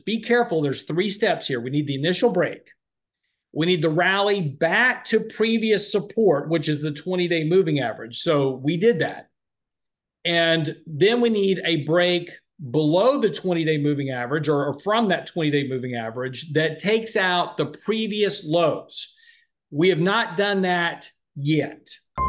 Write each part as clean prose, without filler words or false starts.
be careful. There's three steps here. We need the initial break. We need the rally back to previous support, which is the 20-day moving average. So we did that. And then we need a break below the 20-day moving average or from that 20-day moving average that takes out the previous lows. We have not done that yet.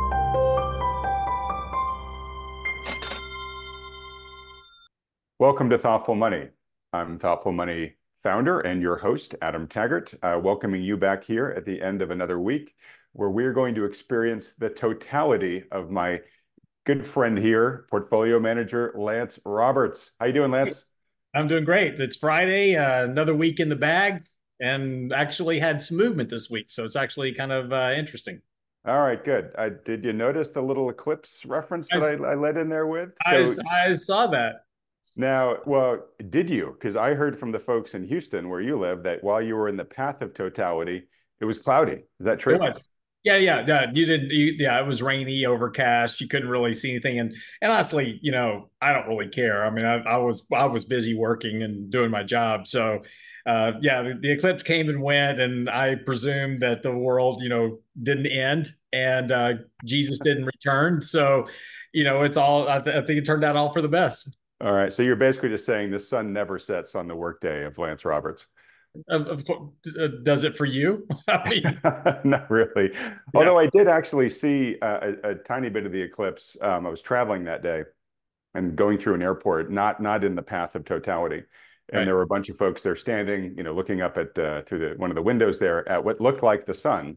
Welcome to Thoughtful Money. I'm Thoughtful Money founder and your host, Adam Taggart, welcoming you back here at the end of another week where we're going to experience the totality of my good friend here, portfolio manager, Lance Roberts. How you doing, Lance? I'm doing great. It's Friday, another week in the bag, and actually had some movement this week. So it's actually kind of interesting. All right, good. Did you notice the little eclipse reference that I, I led in there with? I, So I saw that. now, well, did you? Because I heard from the folks in Houston where you live that while you were in the path of totality, it was cloudy. Is that It true? was. Yeah, yeah. You didn't. Yeah, it was rainy, overcast. You couldn't really see anything. And honestly, I don't really care. I mean, I was busy working and doing my job. So, yeah, the eclipse came and went, and I presume that the world, didn't end, and Jesus didn't return. So, it's all. I think it turned out all for the best. All right. So you're basically just saying the sun never sets on the workday of Lance Roberts. Of course, does it for you? I mean, Not really. yeah, Although I did actually see a tiny bit of the eclipse. I was traveling that day and going through an airport, not in the path of totality. And right. there were a bunch of folks there standing, looking up at through one of the windows there at what looked like the sun.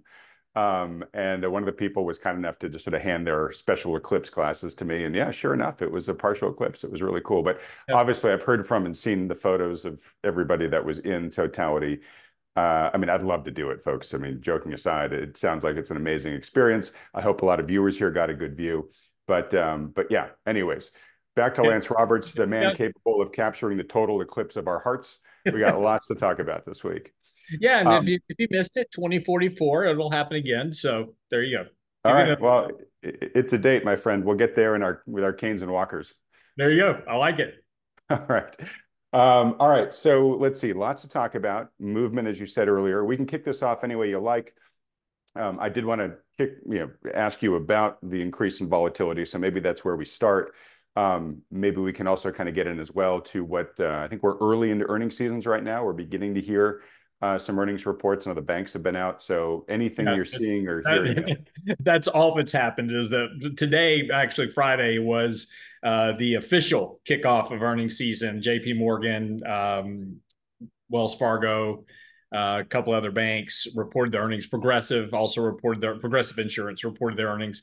And one of the people was kind enough to just sort of hand their special eclipse glasses to me. And yeah, sure enough, it was a partial eclipse. It was really cool. But Yep. obviously, I've heard from and seen the photos of everybody that was in totality. I mean, I'd love to do it, folks. I mean, joking aside, it sounds like it's an amazing experience. I hope a lot of viewers here got a good view. But yeah, anyways, back to It, Lance Roberts, the man yeah, capable of capturing the total eclipse of our hearts. We got lots to talk about this week. yeah, and if Um, you missed it, 2044, it'll happen again. So there you go. all Give you right. another. Well, it's a date, my friend. We'll get there in our with our canes and walkers. There you go. I like it. All right. All right. So let's see. Lots to talk about. Movement, as you said earlier. We can kick this off any way you like. I did want to ask you about the increase in volatility. So maybe that's where we start. Maybe we can also kind of get in as well to what I think we're early into earnings seasons right now. We're beginning to hear some earnings reports. And the banks have been out. So anything Yeah, you're seeing or hearing? that's all that's happened is that today, actually Friday, was the official kickoff of earnings season. J.P. Morgan, Wells Fargo, a couple other banks reported their earnings. Progressive Insurance reported their earnings.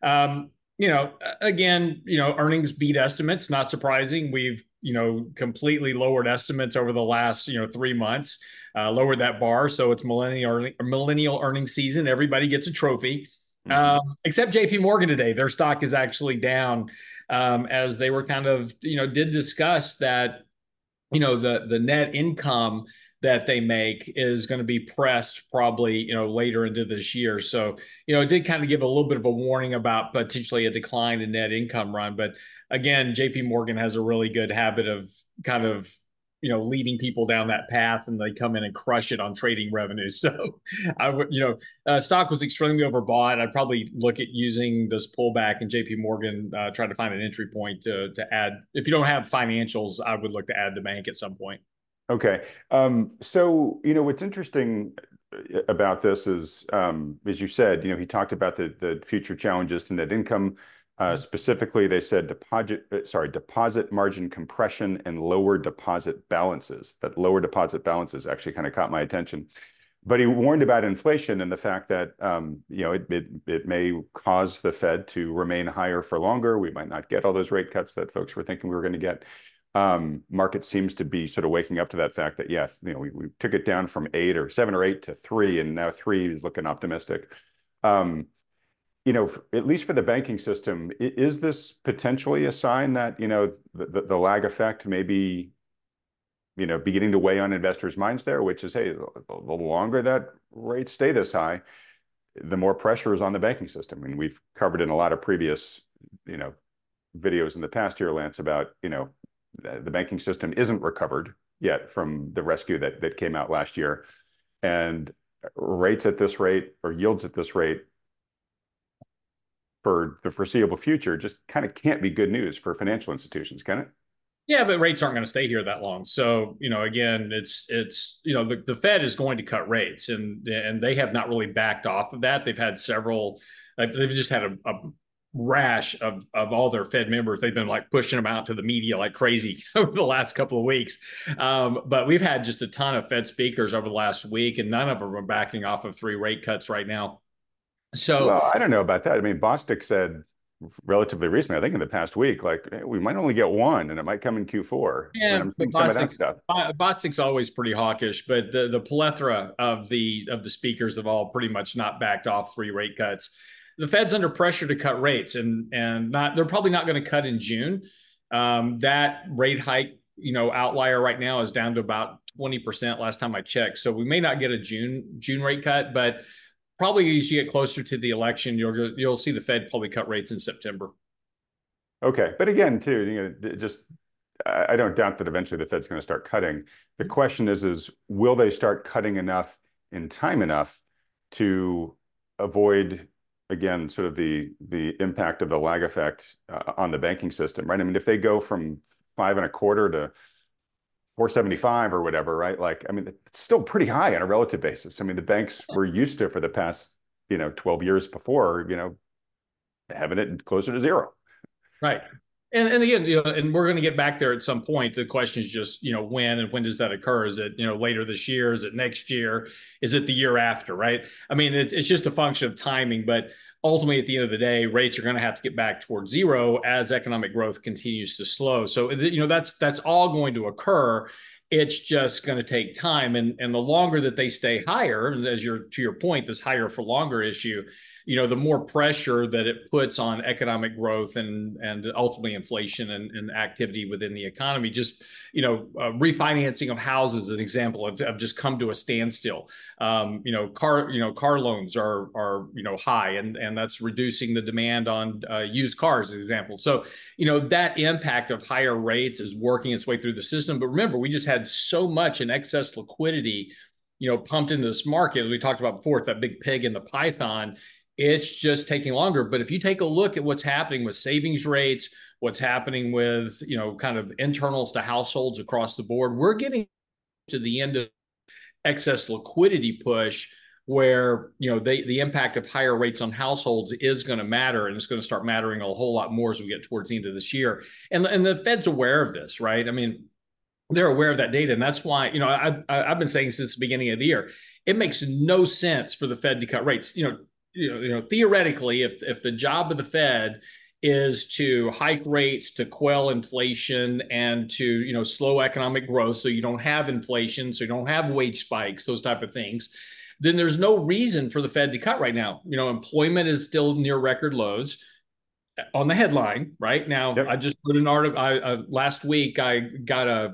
Again, earnings beat estimates. Not surprising. We've completely lowered estimates over the last 3 months. Lowered that bar, so it's millennial earnings season. Everybody gets a trophy, Mhm. except J.P. Morgan today. Their stock is actually down, as they were kind of did discuss that the net income that they make is going to be pressed probably later into this year. So it did kind of give a little bit of a warning about potentially a decline in net income run. But again, JP Morgan has a really good habit of kind of leading people down that path, and they come in and crush it on trading revenues. So I would, stock was extremely overbought. I'd probably look at using this pullback in JP Morgan, try to find an entry point to add. If you don't have financials, I would look to add the bank at some point. Okay. So, what's interesting about this is, as you said, he talked about the future challenges to net income. Specifically, they said deposit margin compression and lower deposit balances. That lower deposit balances actually kind of caught my attention. But he warned about inflation and the fact that it may cause the Fed to remain higher for longer. We might not get all those rate cuts that folks were thinking we were going to get. Market seems to be sort of waking up to that fact that, yes, we took it down from 8 or 7 or 8 to 3, and now 3 is looking optimistic. At least for the banking system, is this potentially a sign that, the lag effect may be, beginning to weigh on investors' minds there, which is, hey, the longer that rates stay this high, the more pressure is on the banking system. I mean, we've covered in a lot of previous, videos in the past here, Lance, about, the banking system isn't recovered yet from the rescue that came out last year. And rates at this rate, or yields at this rate, for the foreseeable future just kind of can't be good news for financial institutions, can it? Yeah, but rates aren't going to stay here that long. So, again, the Fed is going to cut rates, and they have not really backed off of that. They've had several, they've just had a rash of all their Fed members. They've been like pushing them out to the media like crazy over the last couple of weeks. But we've had just a ton of Fed speakers over the last week, and none of them are backing off of 3 rate cuts right now. So, Well, I don't know about that. I mean, Bostic said relatively recently, I think in the past week, like, hey, we might only get one and it might come in Q4. I mean, yeah, I'm but seeing some of that stuff. Bostic's always pretty hawkish, but the plethora of the speakers have all pretty much not backed off 3 rate cuts. The Fed's under pressure to cut rates, and not they're probably not going to cut in June. That rate hike, outlier right now is down to about 20% last time I checked. So we may not get a June rate cut, but probably as you get closer to the election, you'll see the Fed probably cut rates in September. Okay. But again, too, just I don't doubt that eventually the Fed's going to start cutting. The question is will they start cutting enough in time enough to avoid, again, sort of the impact of the lag effect on the banking system, right? I mean, if they go from 5.25 to 475 or whatever, right? Like, I mean, it's still pretty high on a relative basis. I mean, the banks were used to for the past, 12 years before, having it closer to zero. Right. And again, and we're going to get back there at some point. The question is just, when, and when does that occur? Is it, later this year? Is it next year? Is it the year after? Right. I mean, it's just a function of timing, but ultimately at the end of the day, rates are going to have to get back towards zero as economic growth continues to slow. So, that's all going to occur. It's just going to take time. And the longer that they stay higher, and to your point, this higher for longer issue, the more pressure that it puts on economic growth and ultimately inflation and activity within the economy. Just, refinancing of houses, an example, have just come to a standstill. Car loans are high, and that's reducing the demand on used cars, as an example. So, that impact of higher rates is working its way through the system. But remember, we just had so much in excess liquidity, pumped into this market, as we talked about before, it's that big pig in the python. It's just taking longer. But if you take a look at what's happening with savings rates, what's happening with, kind of internals to households across the board, we're getting to the end of excess liquidity push where, the impact of higher rates on households is going to matter, and it's going to start mattering a whole lot more as we get towards the end of this year. And the Fed's aware of this, right? I mean, they're aware of that data. And that's why, I've been saying since the beginning of the year, it makes no sense for the Fed to cut rates. Theoretically, if the job of the Fed is to hike rates to quell inflation and to slow economic growth, so you don't have inflation, so you don't have wage spikes, those type of things, then there's no reason for the Fed to cut right now. Employment is still near record lows on the headline right now. Yep. I just put an article last week. I got a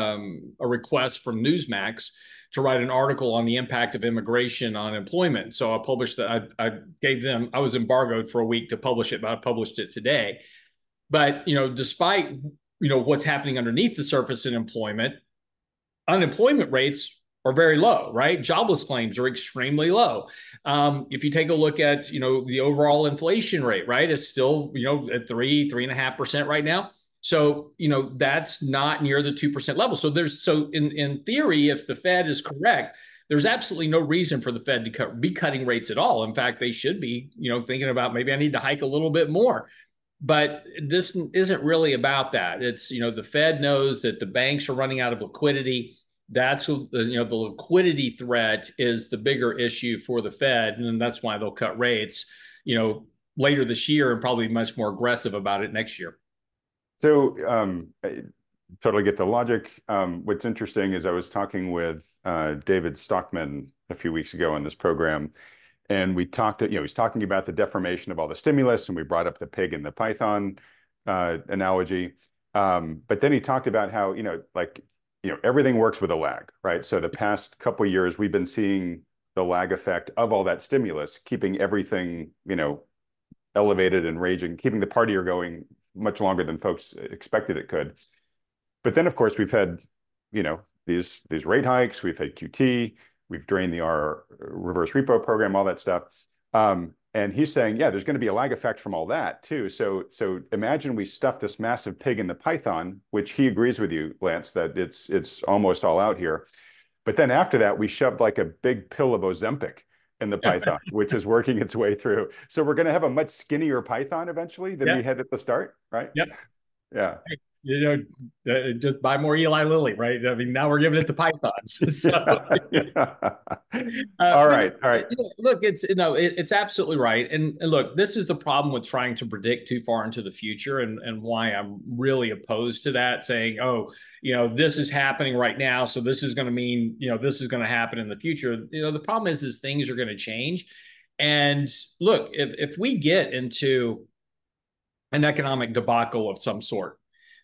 request from Newsmax to write an article on the impact of immigration on employment. So I published that. I gave them, I was embargoed for a week to publish it, but I published it today. But, despite, what's happening underneath the surface in employment, unemployment rates are very low, right? Jobless claims are extremely low. If you take a look at, the overall inflation rate, right, it's still, at 3.5% right now. So, that's not near the 2% level. So in theory, if the Fed is correct, there's absolutely no reason for the Fed to be cutting rates at all. In fact, they should be, thinking about maybe I need to hike a little bit more. But this isn't really about that. It's, the Fed knows that the banks are running out of liquidity. That's, the liquidity threat is the bigger issue for the Fed. And that's why they'll cut rates, later this year, and probably much more aggressive about it next year. So I totally get the logic. What's interesting is I was talking with David Stockman a few weeks ago on this program, and we talked, he's talking about the deformation of all the stimulus, and we brought up the pig and the python analogy. But then he talked about how, everything works with a lag, right? So the past couple of years, we've been seeing the lag effect of all that stimulus, keeping everything, elevated and raging, keeping the partier going much longer than folks expected it could. But then, of course, we've had, these rate hikes, we've had QT, we've drained the R reverse repo program, all that stuff. And he's saying, yeah, there's going to be a lag effect from all that too. So imagine we stuff this massive pig in the python, which he agrees with you, Lance, that it's almost all out here. But then after that, we shoved like a big pill of Ozempic in the python, which is working its way through. So we're going to have a much skinnier python eventually than we had at the start, right? Yep. Yeah. Just buy more Eli Lilly, right? I mean, now we're giving it to pythons. So, all right. Look, it's absolutely right. And look, this is the problem with trying to predict too far into the future, and why I'm really opposed to that. Saying, oh, this is happening right now, so this is going to mean, this is going to happen in the future. The problem is things are going to change. And look, if we get into an economic debacle of some sort,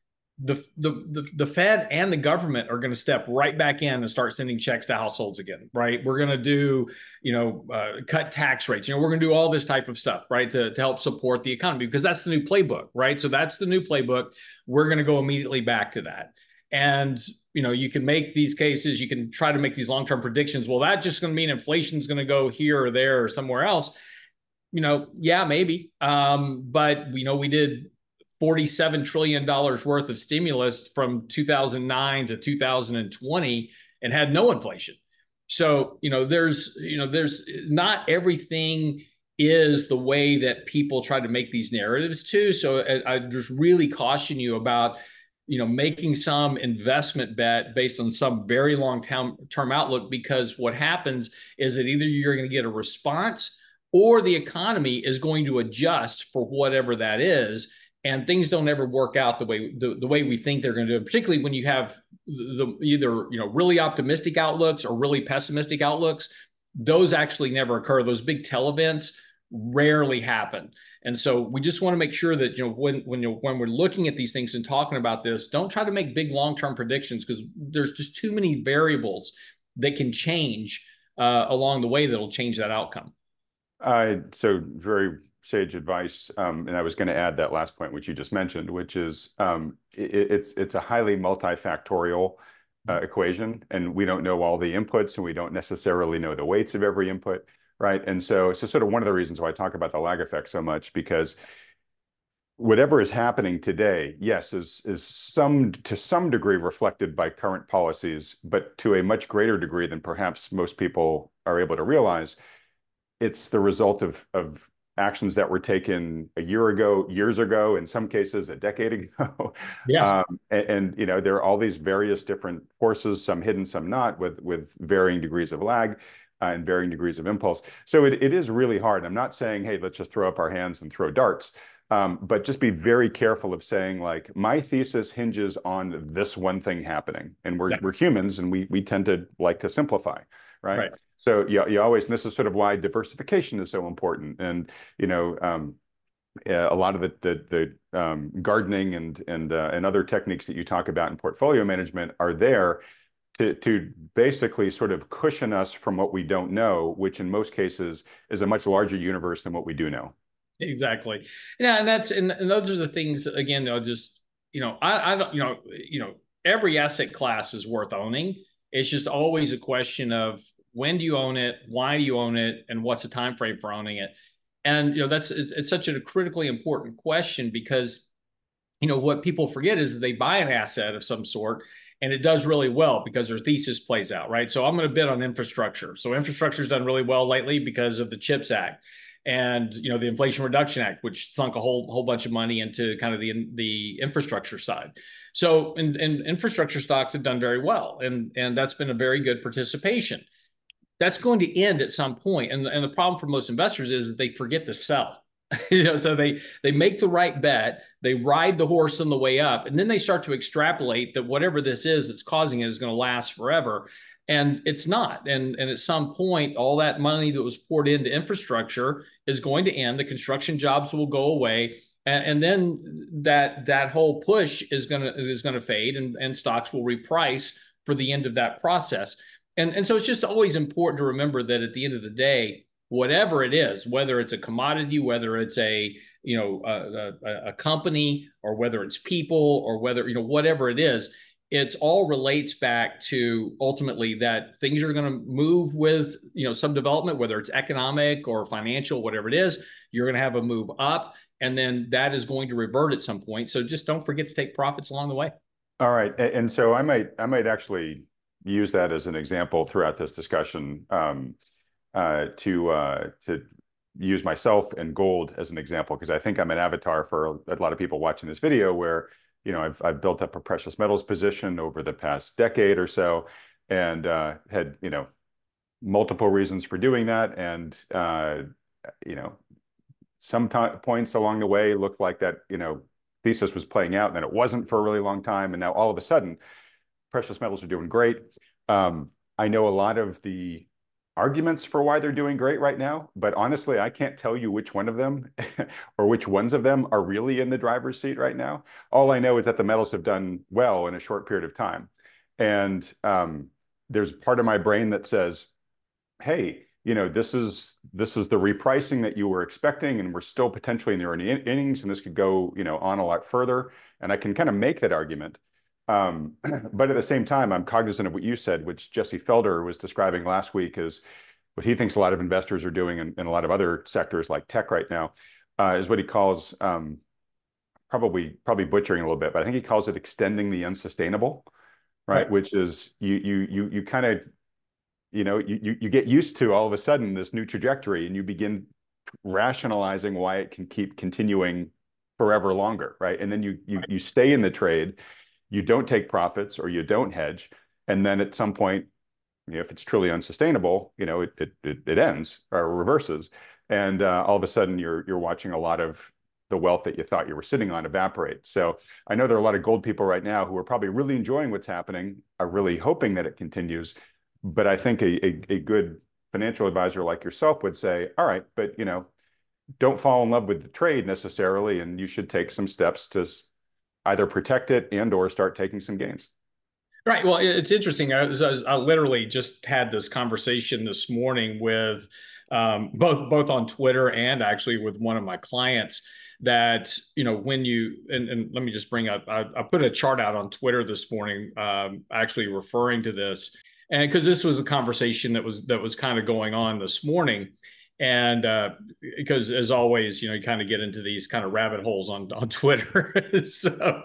the Fed and the government are going to step right back in and start sending checks to households again, right? We're going to do, cut tax rates. We're going to do all this type of stuff, right, to help support the economy, because that's the new playbook, right? So that's the new playbook. We're going to go immediately back to that. And, you can make these cases, you can try to make these long-term predictions. Well, that's just going to mean inflation is going to go here or there or somewhere else. Yeah, maybe. But we did $47 trillion worth of stimulus from 2009 to 2020 and had no inflation. So, there's not everything is the way that people try to make these narratives too. So I just really caution you about, making some investment bet based on some very long term outlook, because what happens is that either you're going to get a response or the economy is going to adjust for whatever that is. And things don't ever work out the way we think they're going to do, particularly when you have either really optimistic outlooks or really pessimistic outlooks. Those actually never occur. Those big tail events rarely happen. And so we just want to make sure that when we're looking at these things and talking about this, don't try to make big long-term predictions, because there's just too many variables that can change along the way that'll change that outcome. So very sage advice. And I was going to add that last point, which you just mentioned, which is it's a highly multifactorial equation, and we don't know all the inputs, and we don't necessarily know the weights of every input, right? And so sort of one of the reasons why I talk about the lag effect so much, because whatever is happening today, yes, is to some degree reflected by current policies, but to a much greater degree than perhaps most people are able to realize, it's the result of actions that were taken a year ago, years ago, in some cases a decade ago. Yeah. And there are all these various different forces, some hidden, some not, with varying degrees of lag and varying degrees of impulse. So it is really hard. I'm not saying, hey, let's just throw up our hands and throw darts. But just be very careful of saying, like, my thesis hinges on this one thing happening. And we're humans, and we tend to like to simplify. Right. So you always, and this is sort of why diversification is so important. And a lot of the gardening and other techniques that you talk about in portfolio management are there to basically sort of cushion us from what we don't know, which in most cases is a much larger universe than what we do know. Exactly. Yeah, and those are the things, again, just I don't, every asset class is worth owning. It's just always a question of, when do you own it, why do you own it, and what's the time frame for owning it? And it's such a critically important question, because what people forget is they buy an asset of some sort and it does really well because their thesis plays out, right? So I'm going to bid on infrastructure. So infrastructure's done really well lately because of the CHIPS Act and the Inflation Reduction Act, which sunk a whole bunch of money into kind of the infrastructure side. So and infrastructure stocks have done very well, and that's been a very good participation. That's going to end at some point, and the problem for most investors is that they forget to sell. So they make the right bet, they ride the horse on the way up, and then they start to extrapolate that whatever this is that's causing it is going to last forever. And it's not. And at some point, all that money that was poured into infrastructure is going to end. The construction jobs will go away. And then that whole push is gonna fade, and stocks will reprice for the end of that process. And so it's just always important to remember that at the end of the day, whatever it is, whether it's a commodity, whether it's a company, or whether it's people, or whether whatever it is, it's all relates back to ultimately that things are going to move with, some development, whether it's economic or financial, whatever it is, you're going to have a move up, and then that is going to revert at some point. So just don't forget to take profits along the way. All right, and so I might actually use that as an example throughout this discussion, to use myself and gold as an example, because I think I'm an avatar for a lot of people watching this video, where I've built up a precious metals position over the past decade or so, and had multiple reasons for doing that, and some points along the way looked like that thesis was playing out, and then it wasn't for a really long time, and now all of a sudden precious metals are doing great. I know a lot of the arguments for why they're doing great right now, but honestly, I can't tell you which one of them or which ones of them are really in the driver's seat right now. All I know is that the metals have done well in a short period of time. And there's part of my brain that says, hey, this is the repricing that you were expecting, and we're still potentially in the early innings, and this could go, on a lot further. And I can kind of make that argument. But at the same time, I'm cognizant of what you said, which Jesse Felder was describing last week, is what he thinks a lot of investors are doing in a lot of other sectors like tech right now, is what he calls, probably butchering a little bit, but I think he calls it extending the unsustainable, right? Which is you kind of, you get used to all of a sudden this new trajectory, and you begin rationalizing why it can keep continuing forever longer, right? And then you stay in the trade. You don't take profits, or you don't hedge, and then at some point, if it's truly unsustainable, it ends or reverses, and all of a sudden you're watching a lot of the wealth that you thought you were sitting on evaporate. So I know there are a lot of gold people right now who are probably really enjoying what's happening, are really hoping that it continues, but I think a good financial advisor like yourself would say, all right, but don't fall in love with the trade necessarily, and you should take some steps to either protect it and or start taking some gains. Right. Well, it's interesting. I literally just had this conversation this morning with both on Twitter and actually with one of my clients, that when and let me just bring up, I put a chart out on Twitter this morning, actually referring to this, and because this was a conversation that was kind of going on this morning. And because as always, you kind of get into these kind of rabbit holes on Twitter. So,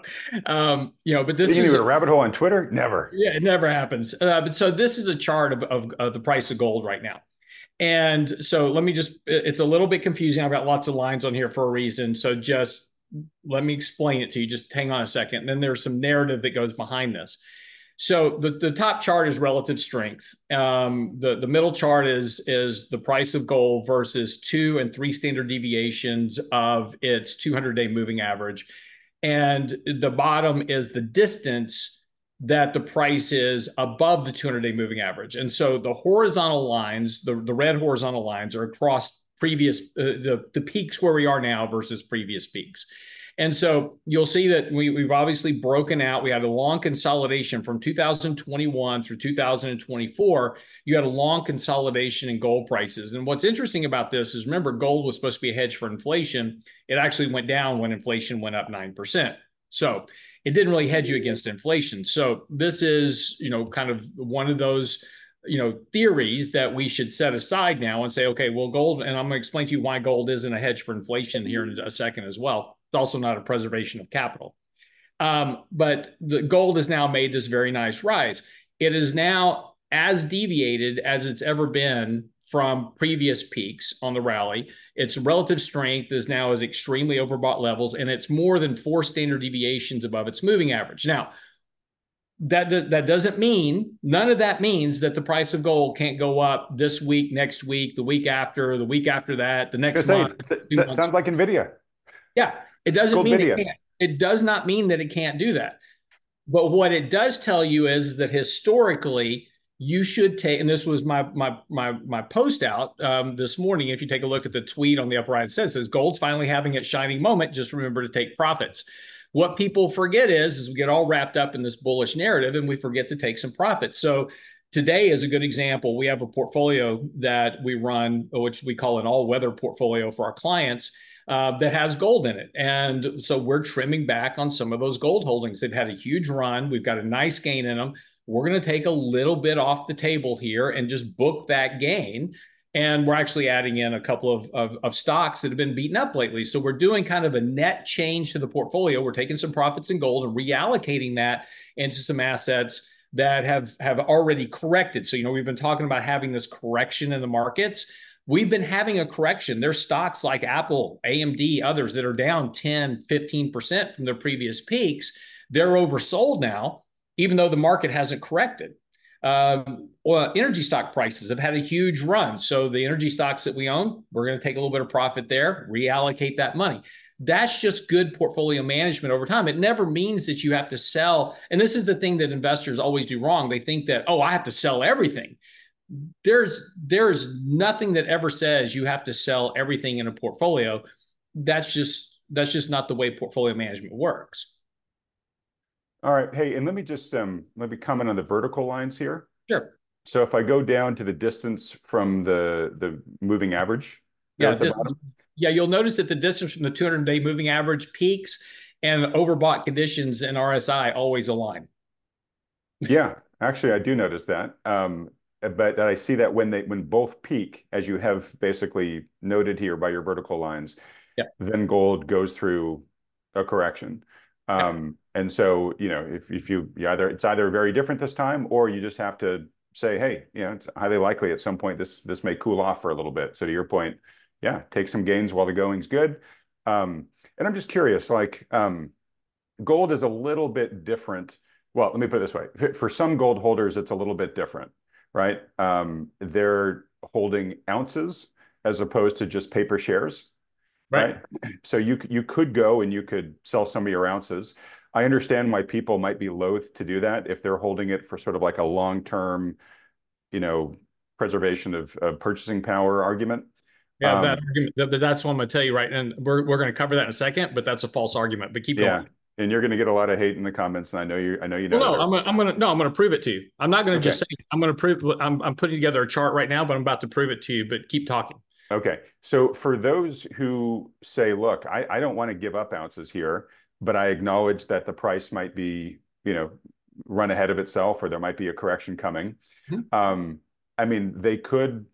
but this is a rabbit hole on Twitter. Never. Yeah, it never happens. But so this is a chart of the price of gold right now. And so let me it's a little bit confusing. I've got lots of lines on here for a reason. So just let me explain it to you. Just hang on a second. And then there's some narrative that goes behind this. So the top chart is relative strength. The middle chart is the price of gold versus 2 and 3 standard deviations of its 200-day moving average. And the bottom is the distance that the price is above the 200-day moving average. And so the horizontal lines, the red horizontal lines, are across previous, the peaks where we are now versus previous peaks. And so you'll see that we've obviously broken out. We had a long consolidation from 2021 through 2024. You had a long consolidation in gold prices. And what's interesting about this is, remember, gold was supposed to be a hedge for inflation. It actually went down when inflation went up 9%. So it didn't really hedge you against inflation. So this is, kind of one of those, theories that we should set aside now and say, okay, well, gold, and I'm going to explain to you why gold isn't a hedge for inflation here in a second as well. It's also not a preservation of capital. But the gold has now made this very nice rise. It is now as deviated as it's ever been from previous peaks on the rally. Its relative strength is now at extremely overbought levels, and it's more than 4 standard deviations above its moving average. Now, that doesn't mean, none of that means that the price of gold can't go up this week, next week, the week after that, the next month. It sounds like NVIDIA. Yeah, it doesn't mean it can't. It does not mean that it can't do that. But what it does tell you is that historically, you should take, and this was my post out this morning. If you take a look at the tweet on the upper right, it says gold's finally having its shining moment. Just remember to take profits. What people forget is we get all wrapped up in this bullish narrative and we forget to take some profits. So today is a good example. We have a portfolio that we run, which we call an all-weather portfolio for our clients. that has gold in it. And so we're trimming back on some of those gold holdings. They've had a huge run. We've got a nice gain in them. We're going to take a little bit off the table here and just book that gain. And we're actually adding in a couple of stocks that have been beaten up lately. So we're doing kind of a net change to the portfolio. We're taking some profits in gold and reallocating that into some assets that have already corrected. So, we've been talking about having this correction in the markets. We've been having a correction. There's stocks like Apple, AMD, others that are down 10, 15% from their previous peaks. They're oversold now, even though the market hasn't corrected. Energy stock prices have had a huge run. So the energy stocks that we own, we're going to take a little bit of profit there, reallocate that money. That's just good portfolio management over time. It never means that you have to sell. And this is the thing that investors always do wrong. They think that, oh, I have to sell everything. There's nothing that ever says you have to sell everything in a portfolio. That's just not the way portfolio management works. All right. Hey, and let me just let me comment on the vertical lines here. Sure. So if I go down to the distance from the moving average, yeah, you'll notice that the distance from the 200-day moving average peaks and overbought conditions in RSI always align. Yeah, actually, I do notice that. But I see that when both peak, as you have basically noted here by your vertical lines, then gold goes through a correction. And so, if you it's either very different this time, or you just have to say, hey, it's highly likely at some point this may cool off for a little bit. So to your point, take some gains while the going's good. And I'm just curious, like gold is a little bit different. Well, let me put it this way. For some gold holders, it's a little bit different, right? They're holding ounces as opposed to just paper shares. Right. So you could go and you could sell some of your ounces. I understand why people might be loath to do that if they're holding it for sort of like a long-term, preservation of purchasing power argument. Yeah, that's what I'm going to tell you, right? And we're going to cover that in a second, but that's a false argument. But keep going. And you're going to get a lot of hate in the comments, and I know you know. Well, no, I'm going to prove it to you. I'm not going to just say I'm going to prove. I'm putting together a chart right now, but I'm about to prove it to you. But keep talking. Okay. So for those who say, look, I don't want to give up ounces here, but I acknowledge that the price might be, run ahead of itself, or there might be a correction coming. Mm-hmm. I mean, they could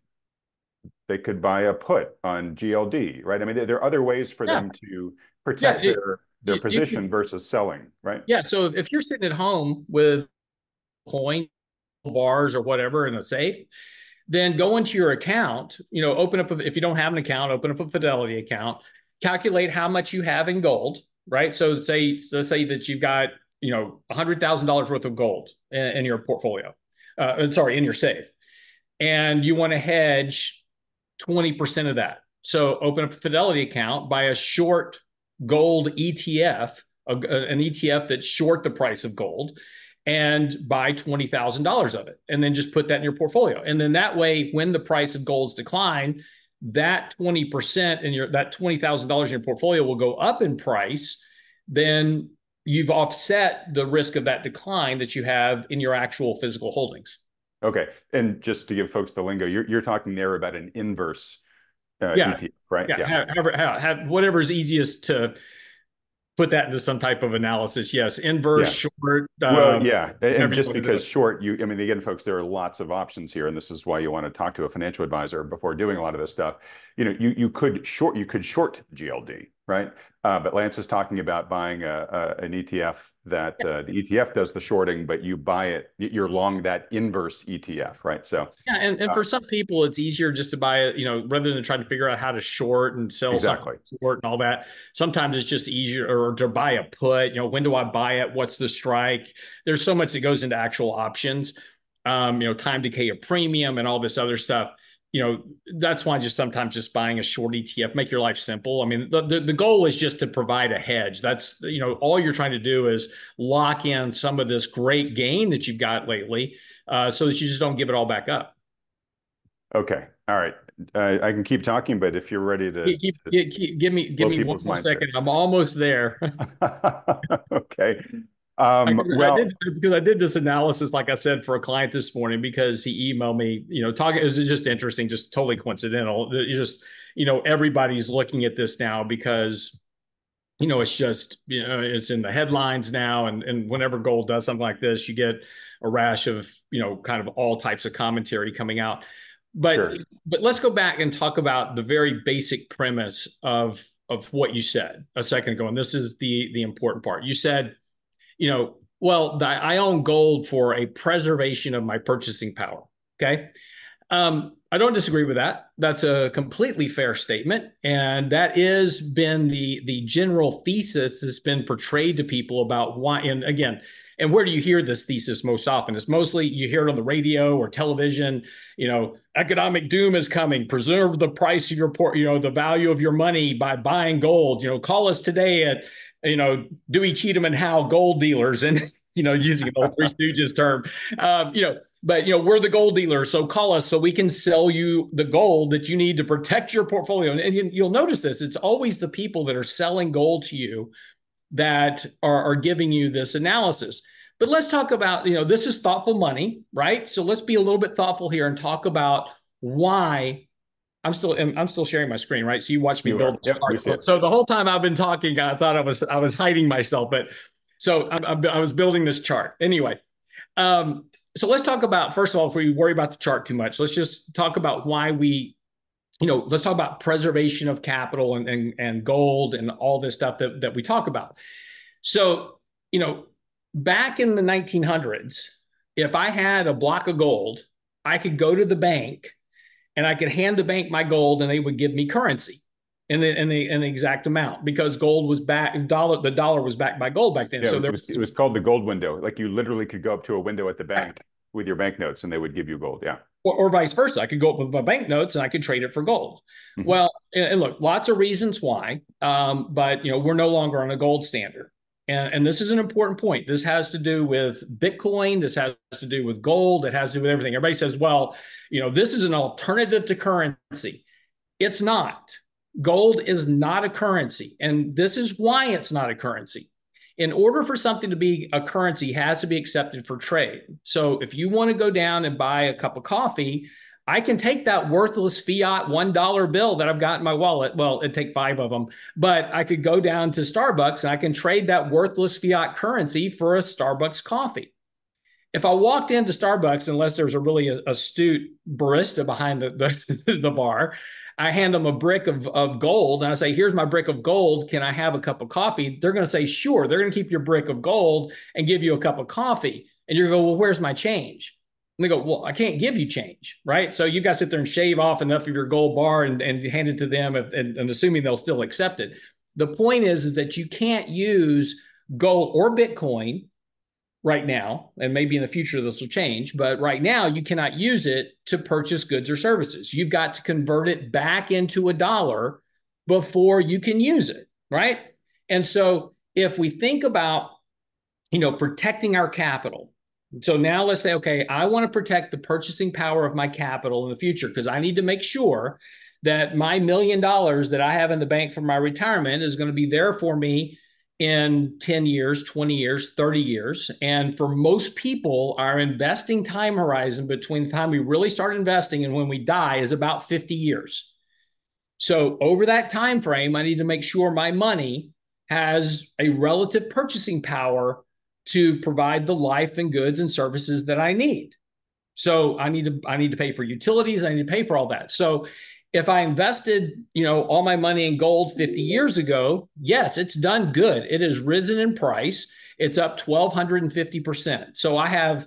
buy a put on GLD, right? I mean, there are other ways for them to protect their position versus selling, right? Yeah. So if you're sitting at home with coin bars or whatever in a safe, then go into your account, open up, if you don't have an account, open up a Fidelity account, calculate how much you have in gold, right? So let's say that you've got, $100,000 worth of gold in your portfolio, in your safe. And you want to hedge 20% of that. So open up a Fidelity account, buy a short gold ETF, an ETF that's short the price of gold, and buy $20,000 of it, and then just put that in your portfolio. And then that way, when the price of gold's decline, that 20% that $20,000 in your portfolio will go up in price. Then you've offset the risk of that decline that you have in your actual physical holdings. Okay, and just to give folks the lingo, you're talking there about an inverse ETF, right? Yeah. Whatever's easiest to put that into some type of analysis. Yes. Inverse, short. And just because short, again, folks, there are lots of options here. And this is why you want to talk to a financial advisor before doing a lot of this stuff. You could short GLD, right? But Lance is talking about buying an ETF that the ETF does the shorting, but you buy it, you're long that inverse ETF, right? So and for some people, it's easier just to buy it, rather than trying to figure out how to short and sell something short and all that. Sometimes it's just easier or to buy a put. When do I buy it? What's the strike? There's so much that goes into actual options. Time decay of premium and all this other stuff. That's why sometimes just buying a short ETF, make your life simple. I mean, the goal is just to provide a hedge. That's, all you're trying to do is lock in some of this great gain that you've got lately, so that you just don't give it all back up. Okay. All right. I can keep talking, but if you're ready to give me one more second. I'm almost there. Okay. I Well, did because I did this analysis, like I said, for a client this morning because he emailed me, talking. It was just interesting, just totally coincidental. Everybody's looking at this now because, it's just, it's in the headlines now. And whenever gold does something like this, you get a rash of, kind of all types of commentary coming out. But, sure. but let's go back and talk about the very basic premise of what you said a second ago. And this is the important part. You said, well, I own gold for a preservation of my purchasing power. Okay. I don't disagree with that. That's a completely fair statement, and that is been the general thesis that's been portrayed to people about why. And again, and where do you hear this thesis most often? It's mostly you hear it on the radio or television. Economic doom is coming. Preserve the price of your the value of your money by buying gold. Call us today at Dewey, Cheatham, and Howe gold dealers, and using an old Three Stooges term. But we're the gold dealer, so call us so we can sell you the gold that you need to protect your portfolio. And you'll notice this: it's always the people that are selling gold to you that are giving you this analysis. But let's talk about, this is thoughtful money, right? So let's be a little bit thoughtful here and talk about why. I'm still sharing my screen, right? So you watch me You build are. this Yep, we chart. see it. So the whole time I've been talking, I thought I was hiding myself, but so I was building this chart anyway. So let's talk about, first of all, if we worry about the chart too much, let's just talk about why let's talk about preservation of capital and gold and all this stuff that we talk about. So, back in the 1900s, if I had a block of gold, I could go to the bank and I could hand the bank my gold and they would give me currency in the exact amount because gold was the dollar was backed by gold back then. Yeah, So it was called the gold window. Like you literally could go up to a window at the bank with your banknotes and they would give you gold. Yeah. or vice versa. I could go up with my banknotes and I could trade it for gold. Mm-hmm. Well, and look, lots of reasons why, but we're no longer on a gold standard. And this is an important point. This has to do with Bitcoin. This has to do with gold. It has to do with everything. Everybody says, well, this is an alternative to currency. It's not. Gold is not a currency. And this is why it's not a currency. In order for something to be a currency, it has to be accepted for trade. So if you want to go down and buy a cup of coffee, I can take that worthless fiat $1 bill that I've got in my wallet. Well, it'd take 5 of them, but I could go down to Starbucks and I can trade that worthless fiat currency for a Starbucks coffee. If I walked into Starbucks, unless there's a really astute barista behind the bar, I hand them a brick of gold and I say, here's my brick of gold. Can I have a cup of coffee? They're going to say, sure. They're going to keep your brick of gold and give you a cup of coffee. And you're going to go, well, where's my change? And they go, well, I can't give you change, right? So you've got to sit there and shave off enough of your gold bar and hand it to them and assuming they'll still accept it. The point is that you can't use gold or Bitcoin right now, and maybe in the future this will change, but right now you cannot use it to purchase goods or services. You've got to convert it back into a dollar before you can use it, right? And so if we think about, protecting our capital, so now let's say, okay, I want to protect the purchasing power of my capital in the future because I need to make sure that my $1 million that I have in the bank for my retirement is going to be there for me in 10 years, 20 years, 30 years. And for most people, our investing time horizon between the time we really start investing and when we die is about 50 years. So over that time frame, I need to make sure my money has a relative purchasing power to provide the life and goods and services that I need. So I need to pay for utilities. I need to pay for all that. So if I invested, all my money in gold 50 years ago, yes, it's done good. It has risen in price. It's up 1,250%. So I have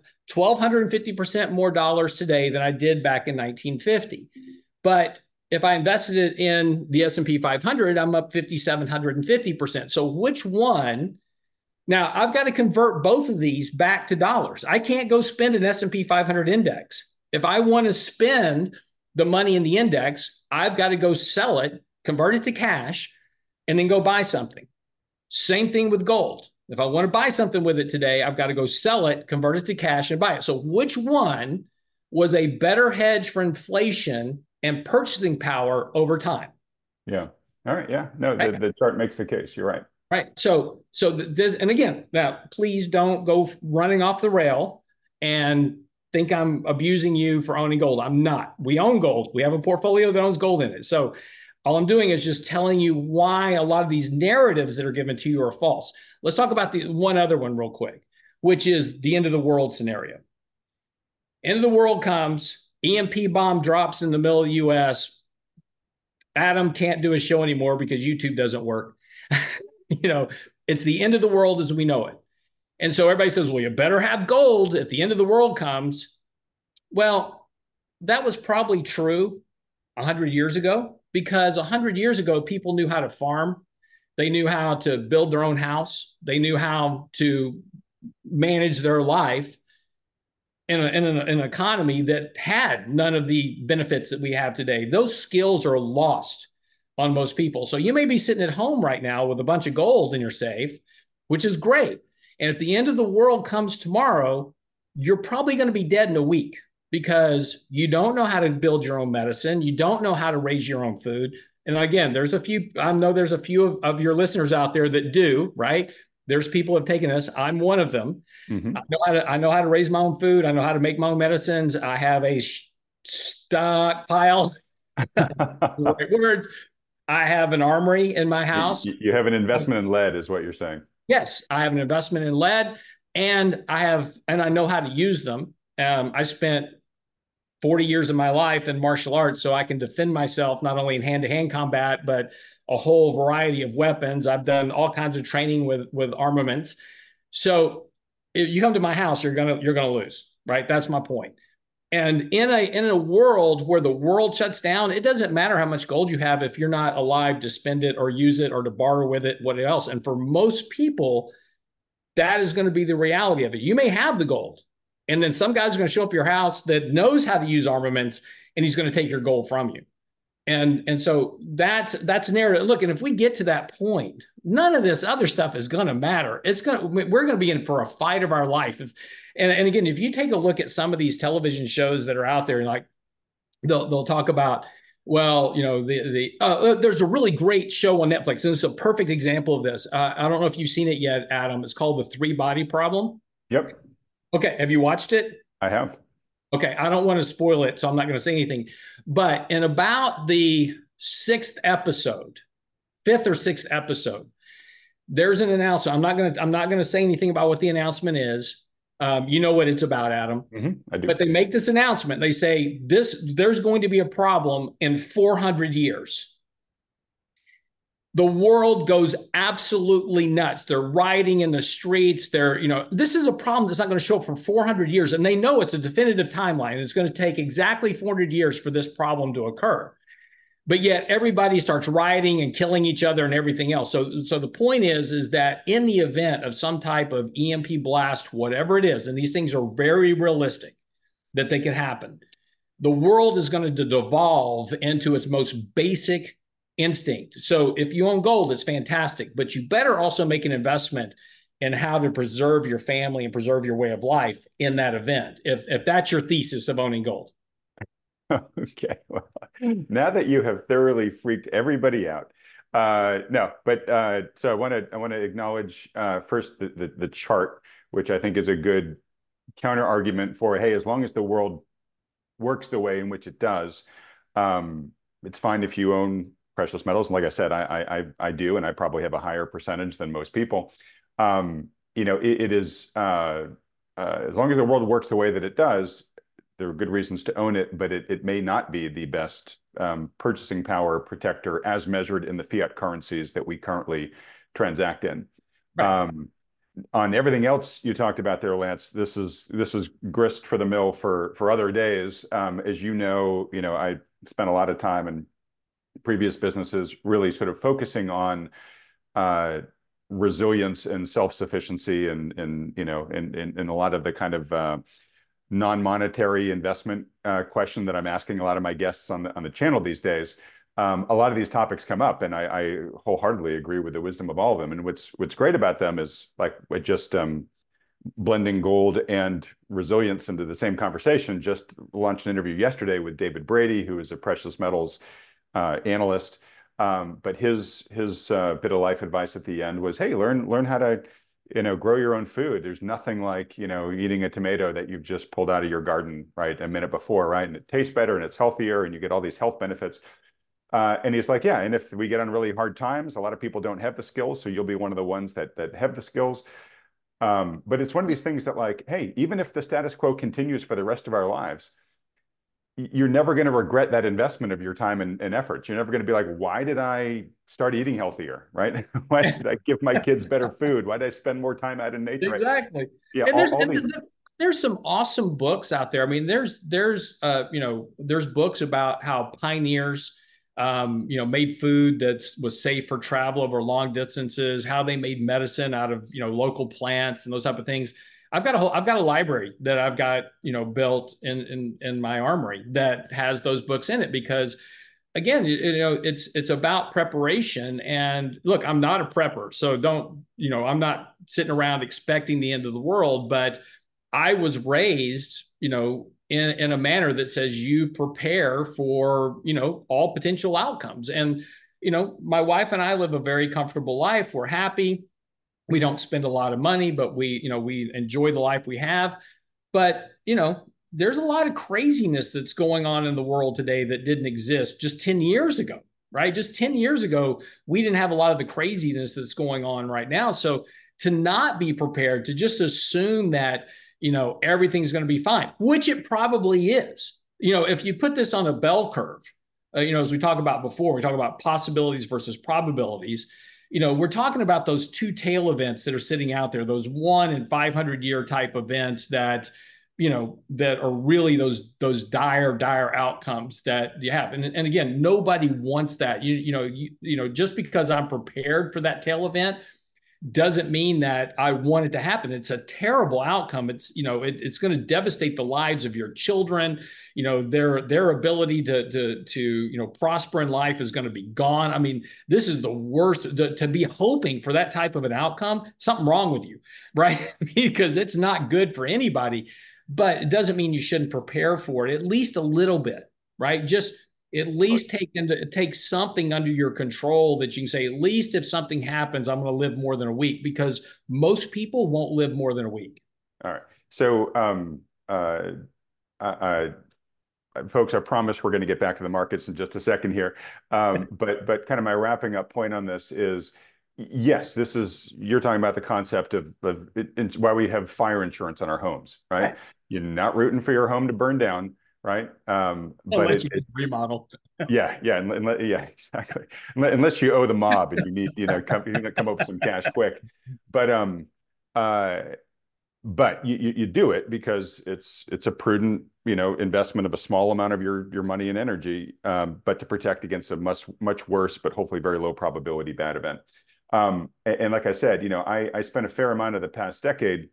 1,250% more dollars today than I did back in 1950. But if I invested it in the S&P 500, I'm up 5,750%. So which one? Now I've got to convert both of these back to dollars. I can't go spend an S&P 500 index. If I want to spend the money in the index, I've got to go sell it, convert it to cash, and then go buy something. Same thing with gold. If I want to buy something with it today, I've got to go sell it, convert it to cash, and buy it. So which one was a better hedge for inflation and purchasing power over time? Yeah. All right. Yeah. No, Right? the chart makes the case. You're right. Right. So this, and again, now please don't go running off the rail and think I'm abusing you for owning gold. I'm not. We own gold. We have a portfolio that owns gold in it. So all I'm doing is just telling you why a lot of these narratives that are given to you are false. Let's talk about the one other one real quick, which is the end of the world scenario. End of the world comes, EMP bomb drops in the middle of the US. Adam can't do a show anymore because YouTube doesn't work. you know, it's the end of the world as we know it. And so everybody says, well, you better have gold if the end of the world comes. Well, that was probably true 100 years ago, because 100 years ago, people knew how to farm. They knew how to build their own house. They knew how to manage their life in an economy that had none of the benefits that we have today. Those skills are lost on most people. So you may be sitting at home right now with a bunch of gold in your safe, which is great. And if the end of the world comes tomorrow, you're probably going to be dead in a week because you don't know how to build your own medicine. You don't know how to raise your own food. And again, I know there's a few of your listeners out there that do, right? There's people who have taken this. I'm one of them. Mm-hmm. I know how to raise my own food. I know how to make my own medicines. I have a stockpile. Words. I have an armory in my house. You have an investment in lead, is what you're saying. Yes, I have an investment in lead, and I know how to use them. I spent 40 years of my life in martial arts, so I can defend myself not only in hand-to-hand combat, but a whole variety of weapons. I've done all kinds of training with armaments. So if you come to my house, you're gonna lose, right? That's my point. And in a world where the world shuts down, it doesn't matter how much gold you have if you're not alive to spend it or use it or to barter with it, what else. And for most people, that is going to be the reality of it. You may have the gold, and then some guy's going to show up at your house that knows how to use armaments, and he's going to take your gold from you. And so that's narrative. Look, and if we get to that point, none of this other stuff is going to matter. We're going to be in for a fight of our life. And again, if you take a look at some of these television shows that are out there, like they'll talk about, well, there's a really great show on Netflix, and it's a perfect example of this. I don't know if you've seen it yet, Adam. It's called The Three Body Problem. Yep. Okay, have you watched it? I have. Okay, I don't want to spoil it, so I'm not going to say anything. But in about the fifth or sixth episode, there's an announcement. I'm not going to say anything about what the announcement is. You know what it's about, Adam. Mm-hmm, I do. But they make this announcement. They say there's going to be a problem in 400 years. The world goes absolutely nuts. They're rioting in the streets. This is a problem that's not going to show up for 400 years. And they know it's a definitive timeline. It's going to take exactly 400 years for this problem to occur. But yet everybody starts rioting and killing each other and everything else. So the point is that in the event of some type of EMP blast, whatever it is, and these things are very realistic that they can happen, the world is going to devolve into its most basic instinct. So if you own gold, it's fantastic, but you better also make an investment in how to preserve your family and preserve your way of life in that event, if that's your thesis of owning gold. Okay. Well, now that you have thoroughly freaked everybody out, so I want to acknowledge first the chart, which I think is a good counter argument for, hey, as long as the world works the way in which it does, it's fine if you own precious metals. And like I said, I do, and I probably have a higher percentage than most people. It is as long as the world works the way that it does, there are good reasons to own it, but it may not be the best purchasing power protector as measured in the fiat currencies that we currently transact in. Right. On everything else you talked about there, Lance, this is grist for the mill for other days. As you know, I spent a lot of time in previous businesses really sort of focusing on resilience and self-sufficiency and a lot of the kind of non-monetary investment question that I'm asking a lot of my guests on the channel these days. A lot of these topics come up, and I wholeheartedly agree with the wisdom of all of them. And what's great about them is like just blending gold and resilience into the same conversation. Just launched an interview yesterday with David Brady, who is a precious metals analyst. But his bit of life advice at the end was, hey, learn how to, grow your own food. There's nothing like, eating a tomato that you've just pulled out of your garden, right, a minute before, right? And it tastes better and it's healthier and you get all these health benefits. And he's like, yeah, and if we get on really hard times, a lot of people don't have the skills, so you'll be one of the ones that have the skills. But it's one of these things that, like, hey, even if the status quo continues for the rest of our lives, you're never going to regret that investment of your time and effort. You're never going to be like, why did I start eating healthier, right? Why did I give my kids better food? Why did I spend more time out in nature? Right? Exactly. Yeah, And all these. there's some awesome books out there. I mean, there's books about how pioneers made food that was safe for travel over long distances, how they made medicine out of, local plants and those type of things. I've got a library that I've got, built in my armory that has those books in it because again, it's about preparation. And look, I'm not a prepper, so don't, I'm not sitting around expecting the end of the world, but I was raised, in a manner that says you prepare for, all potential outcomes. And, my wife and I live a very comfortable life. We're happy. We don't spend a lot of money, but we enjoy the life we have. But, there's a lot of craziness that's going on in the world today that didn't exist just 10 years ago, right? Just 10 years ago, we didn't have a lot of the craziness that's going on right now. So to not be prepared, to just assume that, everything's going to be fine, which it probably is. If you put this on a bell curve, as we talked about before, we talk about possibilities versus probabilities. We're talking about those two tail events that are sitting out there, those 1 in 500 year type events that that are really those dire outcomes that you have. And again, nobody wants that. Just because I'm prepared for that tail event doesn't mean that I want it to happen. It's a terrible outcome. It's going to devastate the lives of your children. Their ability to prosper in life is going to be gone. I mean, this is the worst. To be hoping for that type of an outcome, something wrong with you, right? Because it's not good for anybody. But it doesn't mean you shouldn't prepare for it at least a little bit, right? Just at least take something under your control that you can say, at least if something happens, I'm going to live more than a week, because most people won't live more than a week. All right. So, folks, I promise we're going to get back to the markets in just a second here. But kind of my wrapping up point on this is, yes, you're talking about the concept of why we have fire insurance on our homes, right? You're not rooting for your home to burn down, right? Unless you can remodel. Yeah, exactly. Unless you owe the mob and you need, come up with some cash quick. But you do it because it's a prudent, investment of a small amount of your money and energy, but to protect against a much worse, but hopefully very low probability bad event. And like I said, I spent a fair amount of the past decade,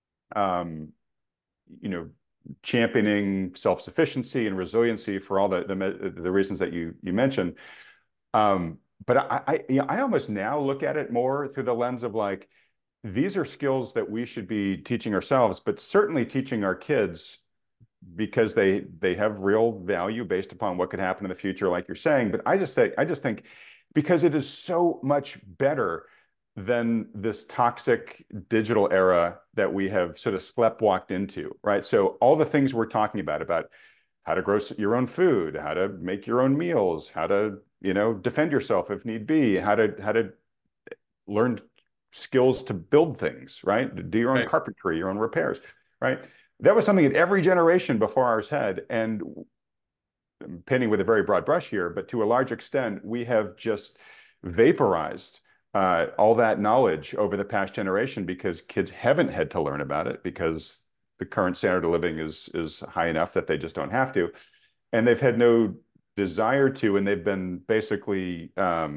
championing self-sufficiency and resiliency for all the reasons that you mentioned. But I almost now look at it more through the lens of like, these are skills that we should be teaching ourselves, but certainly teaching our kids, because they have real value based upon what could happen in the future, like you're saying. But I just think because it is so much better than this toxic digital era that we have sort of sleptwalked into, right? So all the things we're talking about how to grow your own food, how to make your own meals, how to, defend yourself if need be, how to learn skills to build things, right? Do your own carpentry, your own repairs, right? That was something that every generation before ours had. And painting with a very broad brush here, but to a large extent, we have just vaporized all that knowledge over the past generation because kids haven't had to learn about it because the current standard of living is high enough that they just don't have to. And they've had no desire to, and they've been basically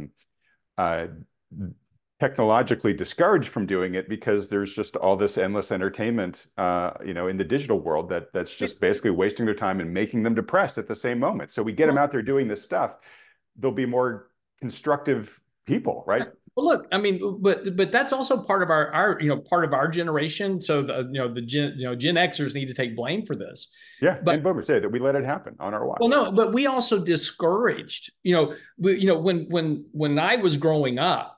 technologically discouraged from doing it because there's just all this endless entertainment, in the digital world that's just basically wasting their time and making them depressed at the same moment. So we get them out there doing this stuff, they'll be more constructive people, right? Well, look, I mean, but that's also part of our part of our generation. So Gen Xers need to take blame for this. Yeah, But and boomers say that we let it happen on our well, watch. no, but we also discouraged. When I was growing up,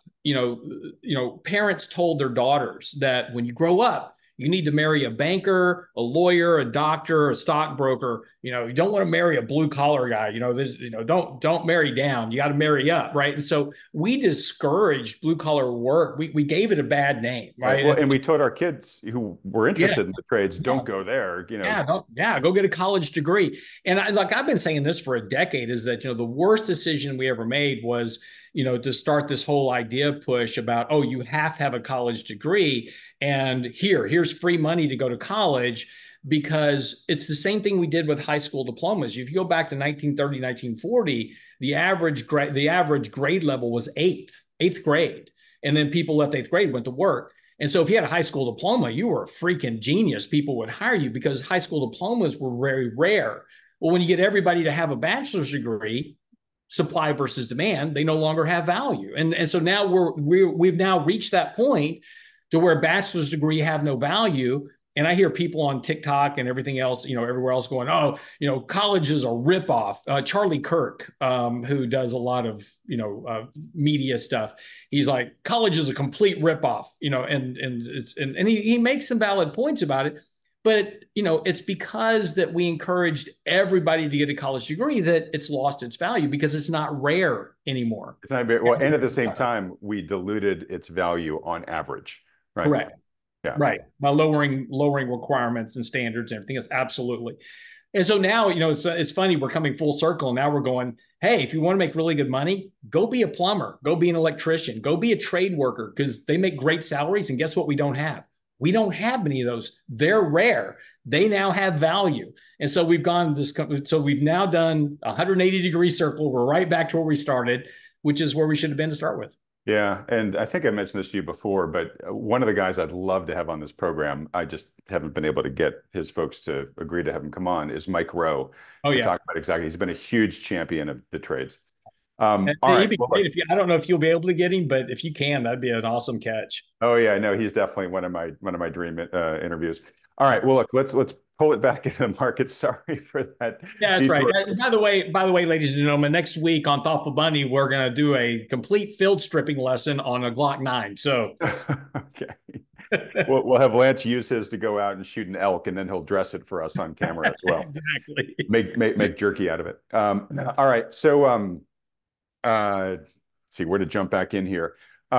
parents told their daughters that when you grow up, you need to marry a banker, a lawyer, a doctor, a stockbroker. You don't want to marry a blue collar guy. Don't marry down. You got to marry up, right? And so we discouraged blue collar work. We gave it a bad name, Right. right? Well, and we told our kids who were Yeah. interested in the trades, don't go there, Go get a college degree. And I've been saying this for a decade is that, the worst decision we ever made was, to start this whole idea push about, oh, you have to have a college degree. And here's free money to go to college, because it's the same thing we did with high school diplomas. If you go back to 1930, 1940, the average grade level was eighth grade. And then people left eighth grade, went to work. And so if you had a high school diploma, you were a freaking genius. People would hire you because high school diplomas were very rare. Well, when you get everybody to have a bachelor's degree, supply versus demand, they no longer have value. And so now we've now reached that point to where a bachelor's degree have no value. And I hear people on TikTok and everything else, everywhere else going, oh, college is a ripoff. Charlie Kirk, who does a lot of, media stuff, he's like, college is a complete ripoff, and he makes some valid points about it. But, it's because that we encouraged everybody to get a college degree that it's lost its value because it's not rare anymore. It's not well, and at the same time, we diluted its value on average, right? Correct. Yeah. Right. By lowering requirements and standards and everything else. Absolutely. And so now, it's funny, we're coming full circle. And now we're going, hey, if you want to make really good money, go be a plumber, go be an electrician, go be a trade worker, because they make great salaries. And guess what? We don't have. We don't have many of those. They're rare. They now have value. And so we've now done a 180-degree circle. We're right back to where we started, which is where we should have been to start with. Yeah. And I think I mentioned this to you before, but one of the guys I'd love to have on this program, I just haven't been able to get his folks to agree to have him come on, is Mike Rowe. Oh, to yeah. talk about exactly. He's been a huge champion of the trades. All right. Well, I don't know if you'll be able to get him, but if you can, that'd be an awesome catch. Oh yeah, no, he's definitely one of my dream interviews. All right, well, look, let's pull it back into the market. Sorry for that. Yeah, that's right. By the way, ladies and gentlemen, next week on Thoughtful Bunny, we're going to do a complete field stripping lesson on a Glock 9. So, okay. We'll have Lance use his to go out and shoot an elk, and then he'll dress it for us on camera as well. Exactly. Make jerky out of it. All right. So, let's see where to jump back in here.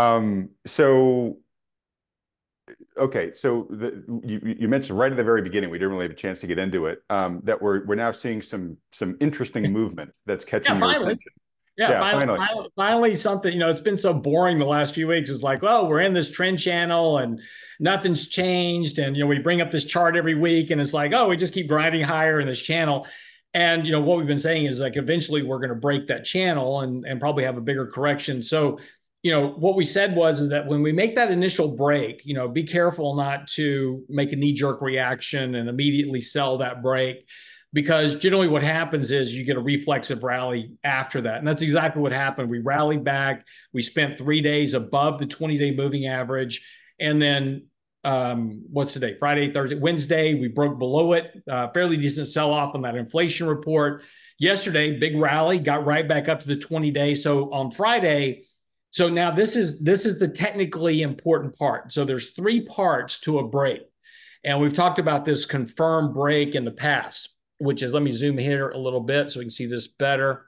Okay, so you mentioned right at the very beginning, we didn't really have a chance to get into it, that we're now seeing some interesting movement that's catching your attention. Yeah, finally something, it's been so boring the last few weeks. It's like, well, we're in this trend channel and nothing's changed. And, we bring up this chart every week and it's like, oh, we just keep grinding higher in this channel. And, what we've been saying is like, eventually we're going to break that channel and probably have a bigger correction. So, what we said is that when we make that initial break, be careful not to make a knee-jerk reaction and immediately sell that break, because generally what happens is you get a reflexive rally after that. And that's exactly what happened. We rallied back. We spent 3 days above the 20-day moving average. And then what's today? Friday, Thursday, Wednesday, we broke below it. Fairly decent sell-off on that inflation report. Yesterday, big rally, got right back up to the 20-day. So on Friday, so now this is the technically important part. So there's 3 parts to a break. And we've talked about this confirmed break in the past, which is, let me zoom here a little bit so we can see this better.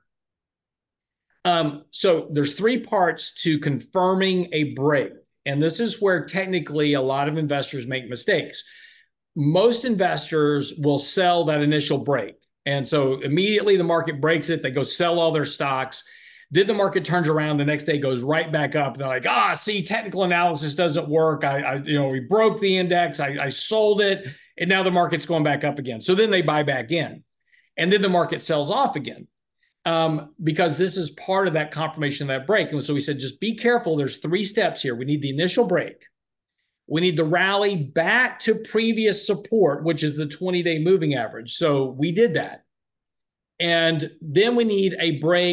So there's 3 parts to confirming a break. And this is where technically a lot of investors make mistakes. Most investors will sell that initial break. And so immediately the market breaks it, they go sell all their stocks. Then the market turns around the next day, goes right back up. They're like, see, technical analysis doesn't work. We broke the index. I sold it. And now the market's going back up again. So then they buy back in. And then the market sells off again. Because this is part of that confirmation of that break. And so we said, just be careful. There's 3 steps here. We need the initial break. We need the rally back to previous support, which is the 20-day moving average. So we did that. And then we need a break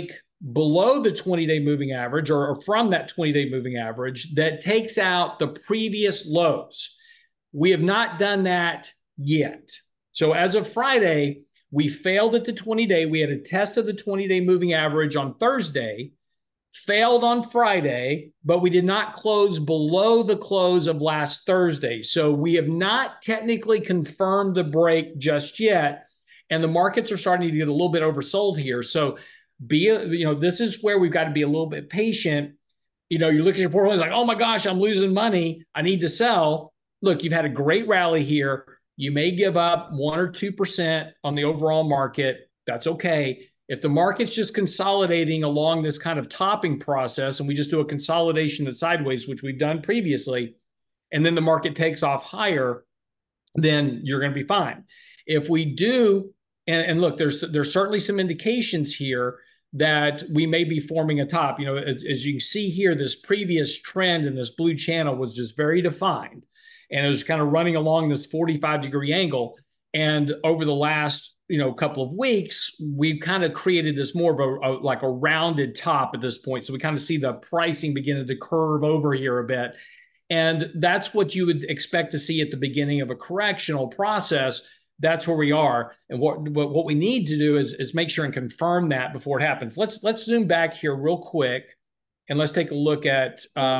below the 20-day moving average or from that 20-day moving average that takes out the previous lows. We have not done that yet. So as of Friday, we failed at the 20-day. We had a test of the 20-day moving average on Thursday, failed on Friday, but we did not close below the close of last Thursday. So we have not technically confirmed the break just yet. And the markets are starting to get a little bit oversold here. So this is where we've got to be a little bit patient. You look at your portfolio, it's like, oh my gosh, I'm losing money. I need to sell. Look, you've had a great rally here. You may give up 1 or 2% on the overall market. That's okay. If the market's just consolidating along this kind of topping process, and we just do a consolidation that's sideways, which we've done previously, and then the market takes off higher, then you're going to be fine. If we do, and look, there's certainly some indications here that we may be forming a top. As you can see here, this previous trend in this blue channel was just very defined, and it was kind of running along this 45-degree angle. And over the last couple of weeks, we've kind of created this more of like a rounded top at this point. So we kind of see the pricing beginning to curve over here a bit. And that's what you would expect to see at the beginning of a correctional process. That's where we are. And what we need to do is make sure and confirm that before it happens. Let's zoom back here real quick, and let's take a look at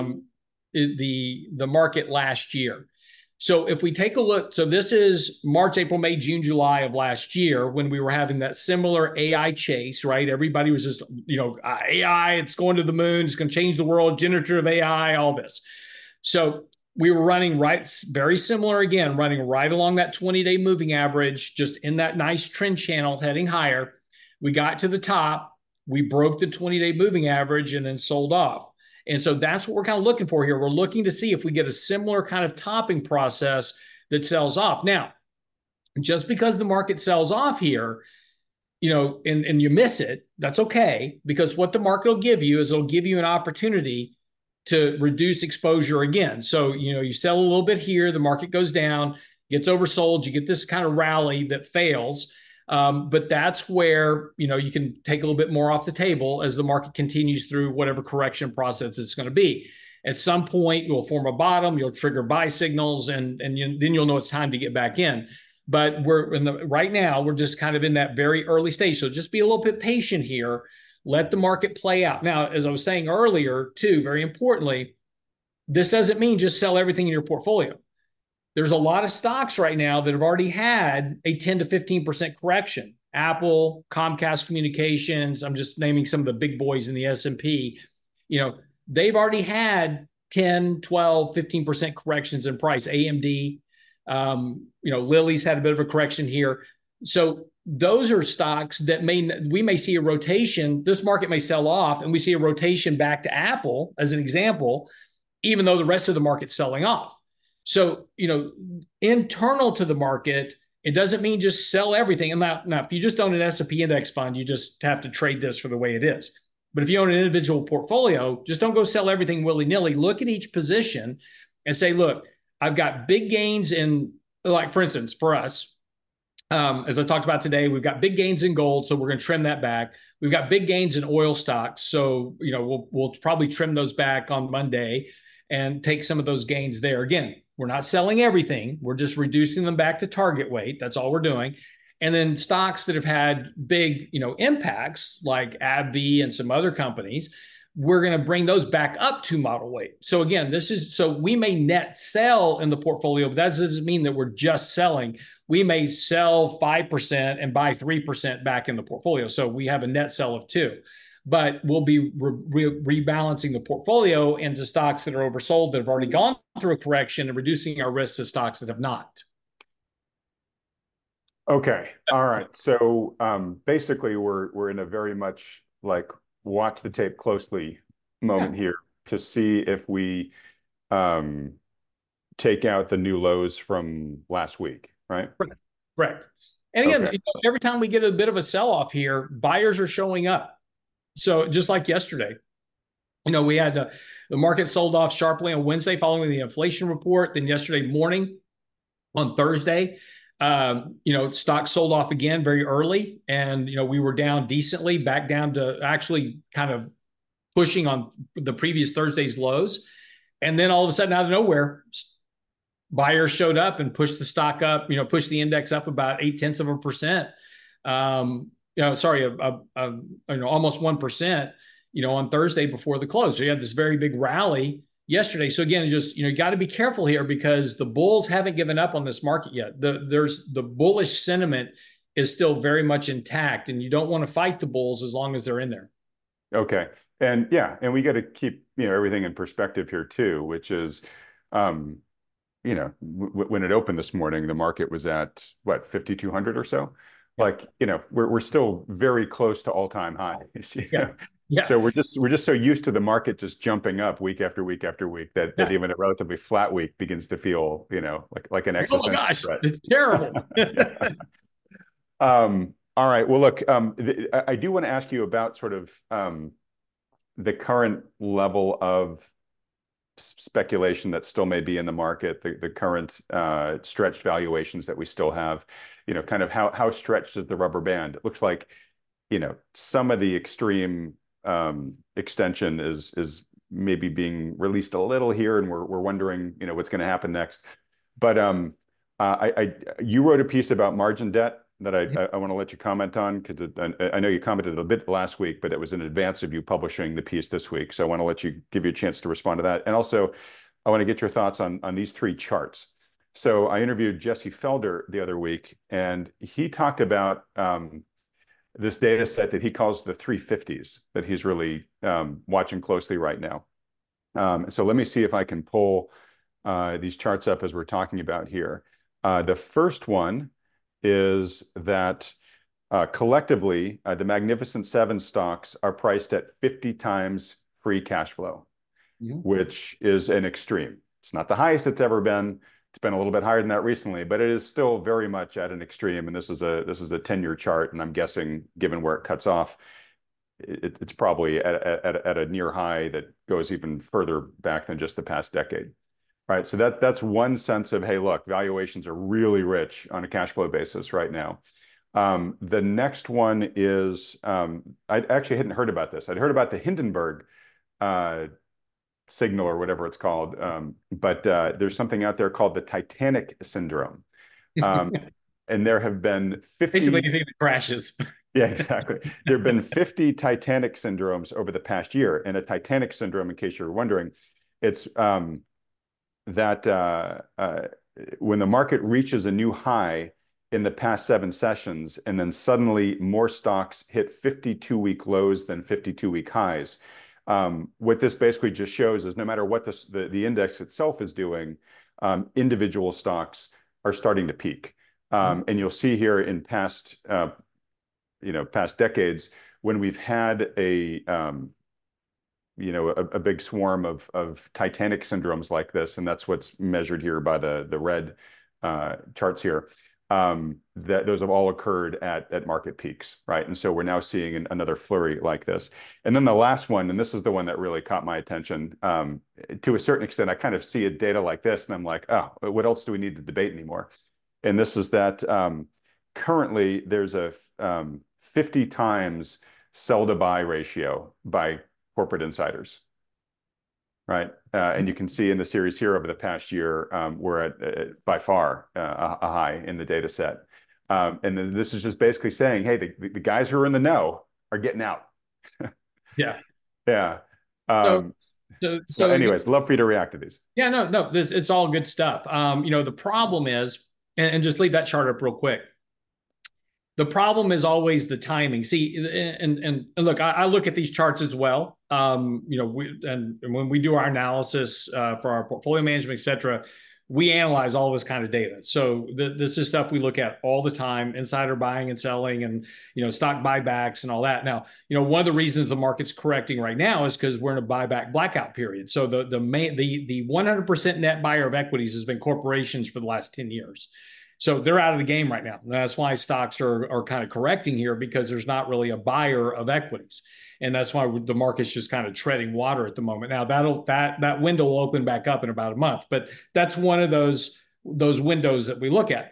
the market last year. So if we take a look, so this is March, April, May, June, July of last year when we were having that similar AI chase, right? Everybody was just, AI, it's going to the moon, it's going to change the world, generative AI, all this. So we were running very similar again, running right along that 20-day moving average, just in that nice trend channel heading higher. We got to the top, we broke the 20-day moving average and then sold off. And so that's what we're kind of looking for here. We're looking to see if we get a similar kind of topping process that sells off. Now, just because the market sells off here, and you miss it, that's okay, because what the market will give you is it'll give you an opportunity to reduce exposure again. So, you sell a little bit here, the market goes down, gets oversold, you get this kind of rally that fails. But that's where, you can take a little bit more off the table as the market continues through whatever correction process it's going to be. At some point, you'll form a bottom, you'll trigger buy signals, and then you'll know it's time to get back in. But right now, we're just kind of in that very early stage. So just be a little bit patient here. Let the market play out. Now, as I was saying earlier, too, very importantly, this doesn't mean just sell everything in your portfolio. There's a lot of stocks right now that have already had a 10 to 15% correction. Apple, Comcast Communications, I'm just naming some of the big boys in the S&P. They've already had 10, 12, 15% corrections in price. AMD, Lilly's had a bit of a correction here. So those are stocks that we may see a rotation. This market may sell off, and we see a rotation back to Apple as an example, even though the rest of the market's selling off. So, internal to the market, it doesn't mean just sell everything. And now, if you just own an S&P index fund, you just have to trade this for the way it is. But if you own an individual portfolio, just don't go sell everything willy-nilly. Look at each position and say, look, I've got big gains in, like, for instance, for us, as I talked about today, we've got big gains in gold, so we're going to trim that back. We've got big gains in oil stocks, so we'll probably trim those back on Monday and take some of those gains there. Again, we're not selling everything. We're just reducing them back to target weight. That's all we're doing. And then stocks that have had big, impacts like AbbVie and some other companies, we're going to bring those back up to model weight. So again, so we may net sell in the portfolio, but that doesn't mean that we're just selling. We may sell 5% and buy 3% back in the portfolio. So we have a net sell of 2%. But we'll be rebalancing the portfolio into stocks that are oversold, that have already gone through a correction, and reducing our risk to stocks that have not. Okay. All right. So basically, we're in a very much like watch the tape closely moment here to see if we take out the new lows from last week, right? Correct. And again, every time we get a bit of a sell-off here, buyers are showing up. So just like yesterday, we had the market sold off sharply on Wednesday following the inflation report. Then yesterday morning on Thursday, Stock sold off again very early, and we were down decently, back down to actually kind of pushing on the previous Thursday's lows. And then all of a sudden, out of nowhere, buyers showed up and pushed the stock up, pushed the index up about 0.8%. Sorry, almost 1%, on Thursday before the close. So you had this very big rally yesterday. So again, just, you got to be careful here because the bulls haven't given up on this market yet. The bullish sentiment is still very much intact, and you don't want to fight the bulls as long as they're in there. Okay. And yeah, and we got to keep, everything in perspective here too, which is, when it opened this morning, the market was at what, 5,200 or so. Like, we're still very close to all-time highs. Yeah. So we're just so used to the market just jumping up week after week after week that even a relatively flat week begins to feel, like an existential threat. It's terrible. All right. Well, look, I do want to ask you about sort of the current level of speculation that still may be in the market, the current stretched valuations that we still have, kind of how stretched is the rubber band? It looks like, some of the extreme extension is maybe being released a little here, and we're wondering, what's going to happen next. But you wrote a piece about margin debt that I want to let you comment on, because I know you commented a bit last week, but it was in advance of you publishing the piece this week. So I want to give you a chance to respond to that. And also, I want to get your thoughts on these three charts. So I interviewed Jesse Felder the other week, and he talked about this data set that he calls the 350s that he's really watching closely right now. So let me see if I can pull these charts up as we're talking about here. The first one is that collectively, the Magnificent Seven stocks are priced at 50 times free cash flow, which is an extreme. It's not the highest it's ever been. It's been a little bit higher than that recently, but it is still very much at an extreme. And this is a 10-year chart, and I'm guessing, given where it cuts off, it's probably at a near high that goes even further back than just the past decade. Right, so that's one sense of, hey, look, valuations are really rich on a cash flow basis right now. The next one is, I actually hadn't heard about this. I'd heard about the Hindenburg signal or whatever it's called, but there's something out there called the Titanic syndrome. And there have been 50... Basically anything that crashes. Yeah, exactly. There have been 50 Titanic syndromes over the past year. And a Titanic syndrome, in case you're wondering, it's... that when the market reaches a new high in the past 7 sessions, and then suddenly more stocks hit 52-week lows than 52-week highs, what this basically just shows is no matter what the index itself is doing, individual stocks are starting to peak. And you'll see here in past decades, when we've had a big swarm of Titanic syndromes like this, and that's what's measured here by the red charts here, that those have all occurred at market peaks, right? And so we're now seeing another flurry like this. And then the last one, and this is the one that really caught my attention, to a certain extent, I kind of see a data like this, and I'm like, oh, what else do we need to debate anymore? And this is that currently there's a 50 times sell to buy ratio by corporate insiders, right? And you can see in the series here over the past year, we're at by far a high in the data set. And then this is just basically saying, hey, the guys who are in the know are getting out. Yeah. Yeah. So anyways, love for you to react to these. Yeah, no, it's all good stuff. The problem is, and just leave that chart up real quick. The problem is always the timing. See, and look, I look at these charts as well. And when we do our analysis for our portfolio management, et cetera, we analyze all this kind of data. So this is stuff we look at all the time: insider buying and selling, and stock buybacks and all that. Now, one of the reasons the market's correcting right now is because we're in a buyback blackout period. So the 100% net buyer of equities has been corporations for the last 10 years. So they're out of the game right now. And that's why stocks are kind of correcting here, because there's not really a buyer of equities. And that's why the market's just kind of treading water at the moment. Now that window will open back up in about a month, but that's one of those windows that we look at.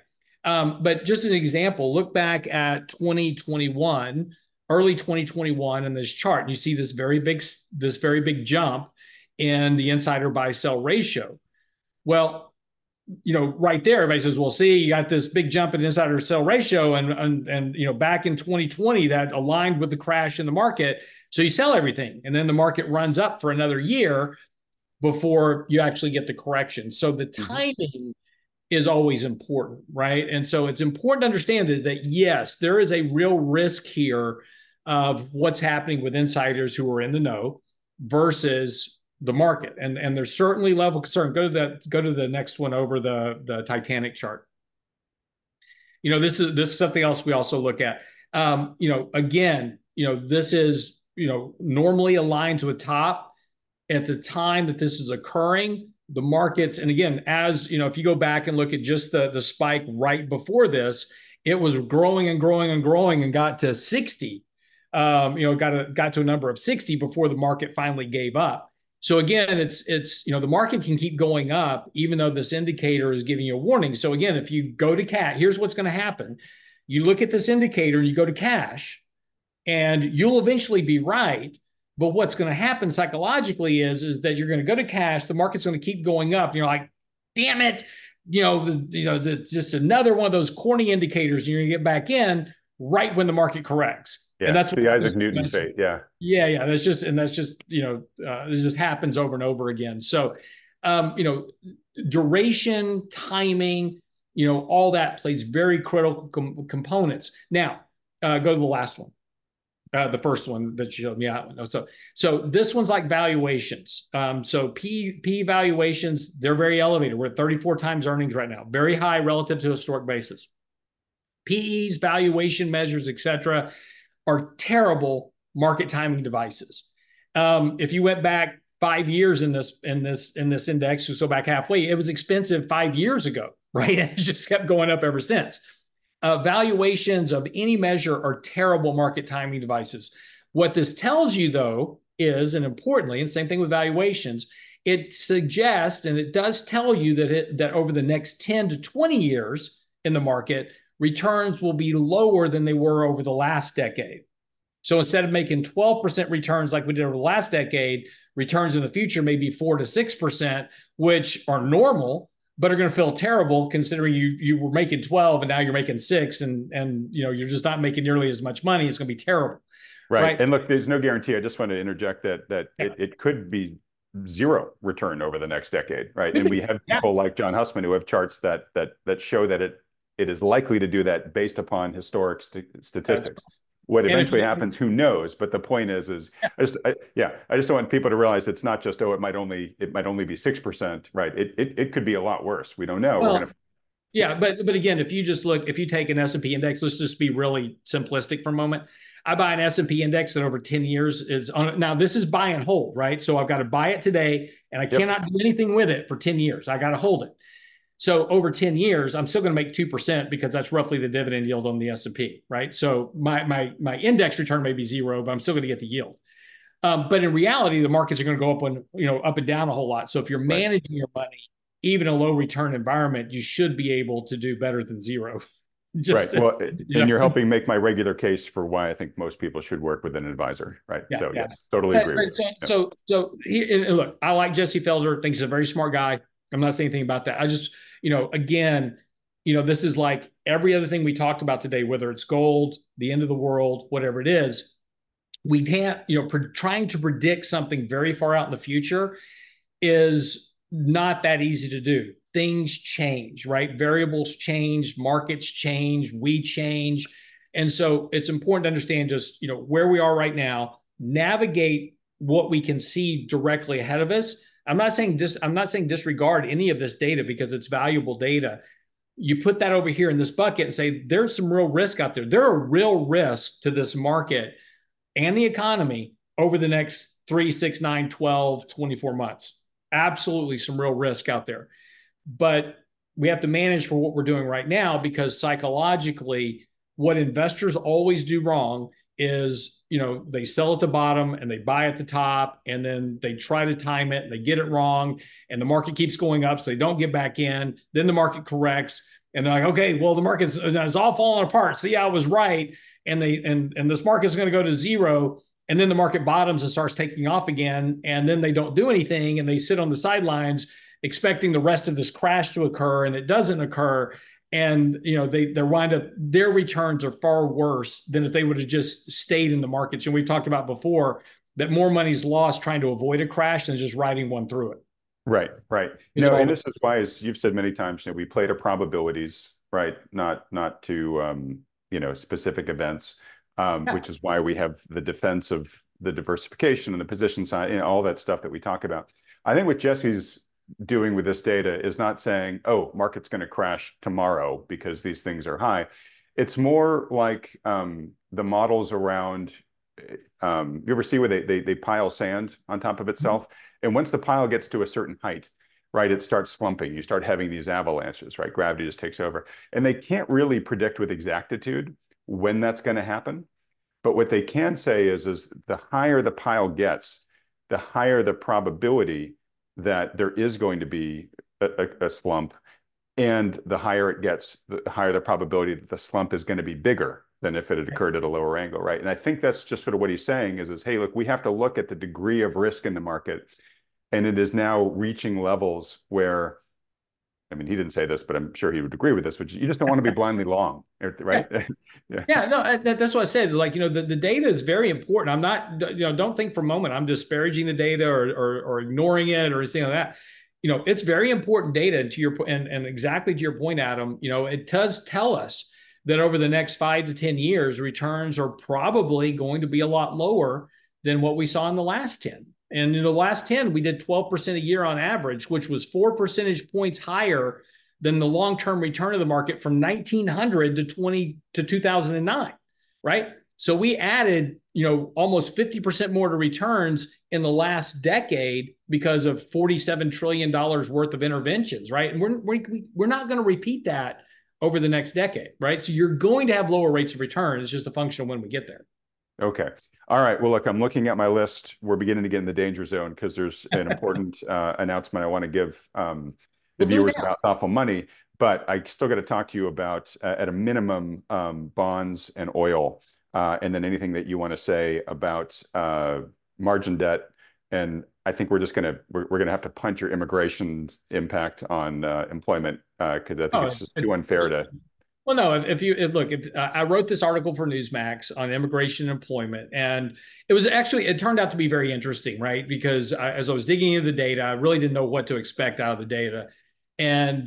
But just as an example, look back at 2021, early 2021, in this chart, and you see this very big jump in the insider buy sell ratio. Well, right there, everybody says, well, see, you got this big jump in insider sell ratio. And back in 2020, that aligned with the crash in the market. So you sell everything. And then the market runs up for another year before you actually get the correction. So the timing is always important, right? And so it's important to understand that yes, there is a real risk here of what's happening with insiders who are in the know versus the market. And there's certainly level of concern. Go to the next one over the Titanic chart. This is something else we also look at. Again, this is, normally aligns with top at the time that this is occurring. The markets, and again, as if you go back and look at just the spike right before this, it was growing and growing and growing and got to 60. Got to a number of 60 before the market finally gave up. So again, it's the market can keep going up even though this indicator is giving you a warning. So again, if you go to cash, here's what's going to happen. You look at this indicator and you go to cash, and you'll eventually be right. But what's going to happen psychologically is that you're going to go to cash, the market's going to keep going up. And you're like, damn it, just another one of those corny indicators. You're going to get back in right when the market corrects. Yeah, and that's the Isaac Newton fate. Yeah. Yeah. That's just it just happens over and over again. So, duration, timing, all that plays very critical components. Now, go to the last one. The first one that you showed me out. So this one's like valuations. So P valuations, they're very elevated. We're at 34 times earnings right now, very high relative to historic basis. PEs, valuation measures, et cetera, are terrible market timing devices. If you went back 5 years in this index, so back halfway, it was expensive 5 years ago, right? And it just kept going up ever since. Valuations of any measure are terrible market timing devices. What this tells you, though, is, and importantly, and same thing with valuations, it suggests, and it does tell you that over the next 10 to 20 years in the market, returns will be lower than they were over the last decade. So instead of making 12% returns like we did over the last decade, returns in the future may be 4 to 6%, which are normal, but are going to feel terrible considering you were making 12 and now you're making 6, and you're just not making nearly as much money. It's going to be terrible. Right. And look, there's no guarantee. I just want to interject that it could be zero return over the next decade, right? And we have people like John Hussman who have charts that show that it is likely to do that based upon historic statistics. What eventually happens, who knows? But the point is I just don't want people to realize it's not just, it might only be 6%, right? It could be a lot worse. We don't know. Well, but again, if you take an S&P index, let's just be really simplistic for a moment. I buy an S&P index that over 10 years is on. Now this is buy and hold, right? So I've got to buy it today, and I cannot do anything with it for 10 years. I got to hold it. So over 10 years, I'm still going to make 2% because that's roughly the dividend yield on the S&P, right? So my index return may be zero, but I'm still going to get the yield. But in reality, the markets are going to go up and down a whole lot. So if you're managing your money, even in a low return environment, you should be able to do better than zero. Well, and you're helping make my regular case for why I think most people should work with an advisor, right? Yes, totally agree. Right. So look, I like Jesse Felder. Think he's a very smart guy. I'm not saying anything about that. I just, again, this is like every other thing we talked about today, whether it's gold, the end of the world, whatever it is, we can't, trying to predict something very far out in the future is not that easy to do. Things change, right? Variables change, markets change, we change. And so it's important to understand just, where we are right now, navigate what we can see directly ahead of us. I'm not saying disregard any of this data because it's valuable data. You put that over here in this bucket and say, there's some real risk out there. There are real risks to this market and the economy over the next 3, 6, 9, 12, 24 months. Absolutely some real risk out there. But we have to manage for what we're doing right now, because psychologically, what investors always do wrong is, they sell at the bottom and they buy at the top, and then they try to time it and they get it wrong, and the market keeps going up, so they don't get back in. Then the market corrects. And they're like, okay, well, the market's it's all falling apart. See, I was right. And this market's going to go to zero. And then the market bottoms and starts taking off again. And then they don't do anything and they sit on the sidelines expecting the rest of this crash to occur, and it doesn't occur. And they wind up, their returns are far worse than if they would have just stayed in the markets. And we talked about before that more money's lost trying to avoid a crash than just riding one through it. Right, right. And this is why, as you've said many times, we play to probabilities, right? Not to specific events, which is why we have the defense of the diversification and the position side, all that stuff that we talk about. I think what Jesse's doing with this data is not saying, oh, market's going to crash tomorrow because these things are high. It's more like the models around, you ever see where they pile sand on top of itself? And once the pile gets to a certain height, right, it starts slumping. You start having these avalanches, right? Gravity just takes over. And they can't really predict with exactitude when that's going to happen. But what they can say is the higher the pile gets, the higher the probability that there is going to be a slump. And the higher it gets, the higher the probability that the slump is going to be bigger than if it had occurred at a lower angle, right? And I think that's just sort of what he's saying is, hey, look, we have to look at the degree of risk in the market. And it is now reaching levels where, I mean, he didn't say this, but I'm sure he would agree with this, which you just don't want to be blindly long, right? Yeah, no, that's what I said. Like, the data is very important. I'm not, don't think for a moment I'm disparaging the data or ignoring it or anything like that. It's very important data to your and exactly to your point, Adam. It does tell us that over the next 5 to 10 years, returns are probably going to be a lot lower than what we saw in the last 10. And in the last 10, we did 12% a year on average, which was 4 percentage points higher than the long-term return of the market from 1900 to 2009, right? So we added, almost 50% more to returns in the last decade because of $47 trillion worth of interventions, right? And we're not going to repeat that over the next decade, right? So you're going to have lower rates of return. It's just a function of when we get there. Okay. All right. Well, look, I'm looking at my list. We're beginning to get in the danger zone because there's an important announcement I want to give the viewers about thoughtful money. But I still got to talk to you about, at a minimum, bonds and oil, and then anything that you want to say about margin debt. And I think we're gonna have to punch your immigration impact on employment because I think it's just too unfair to. Well, no, if I wrote this article for Newsmax on immigration and employment, and it turned out to be very interesting, right? Because as I was digging into the data, I really didn't know what to expect out of the data. And,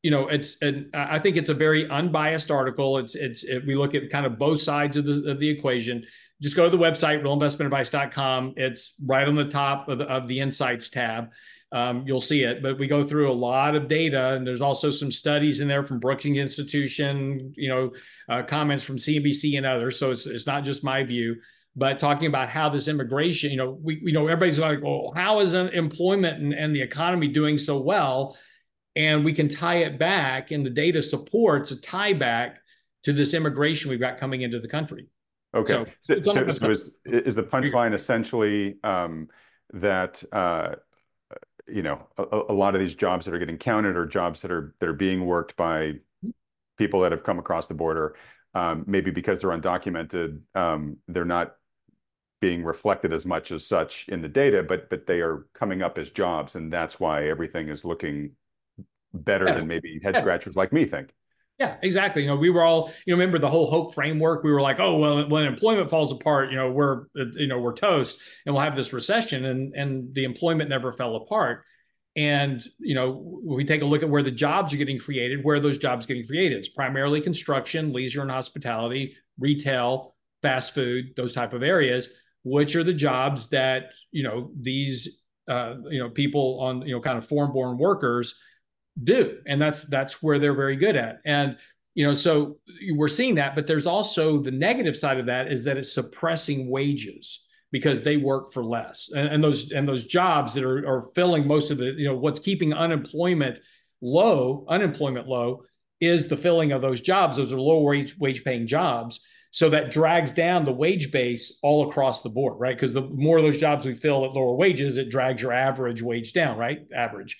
I think it's a very unbiased article. We look at kind of both sides of the equation. Just go to the website, realinvestmentadvice.com. It's right on the top of the Insights tab. You'll see it, but we go through a lot of data, and there's also some studies in there from Brookings Institution, comments from CNBC and others. So it's not just my view, but talking about how this immigration, everybody's like, well, how is employment and the economy doing so well? And we can tie it back, and the data supports a tie back to this immigration we've got coming into the country. Okay. So is the punchline essentially that a lot of these jobs that are getting counted are jobs that are being worked by people that have come across the border, maybe because they're undocumented, they're not being reflected as much as such in the data, but they are coming up as jobs, and that's why everything is looking better than maybe head scratchers like me think. Yeah, exactly. We were all, remember the whole hope framework. We were like, oh, well, when employment falls apart, we're toast and we'll have this recession, and the employment never fell apart. And, we take a look at where the jobs are getting created, where are those jobs getting created? It's primarily construction, leisure and hospitality, retail, fast food, those type of areas, which are the jobs that, these, people on, kind of foreign-born workers do. And that's where they're very good at. And, so we're seeing that, but there's also the negative side of that is that it's suppressing wages because they work for less. And those jobs that are filling most of the, what's keeping unemployment low is the filling of those jobs. Those are low wage paying jobs. So that drags down the wage base all across the board, right? Because the more of those jobs we fill at lower wages, it drags your average wage down, right? Average.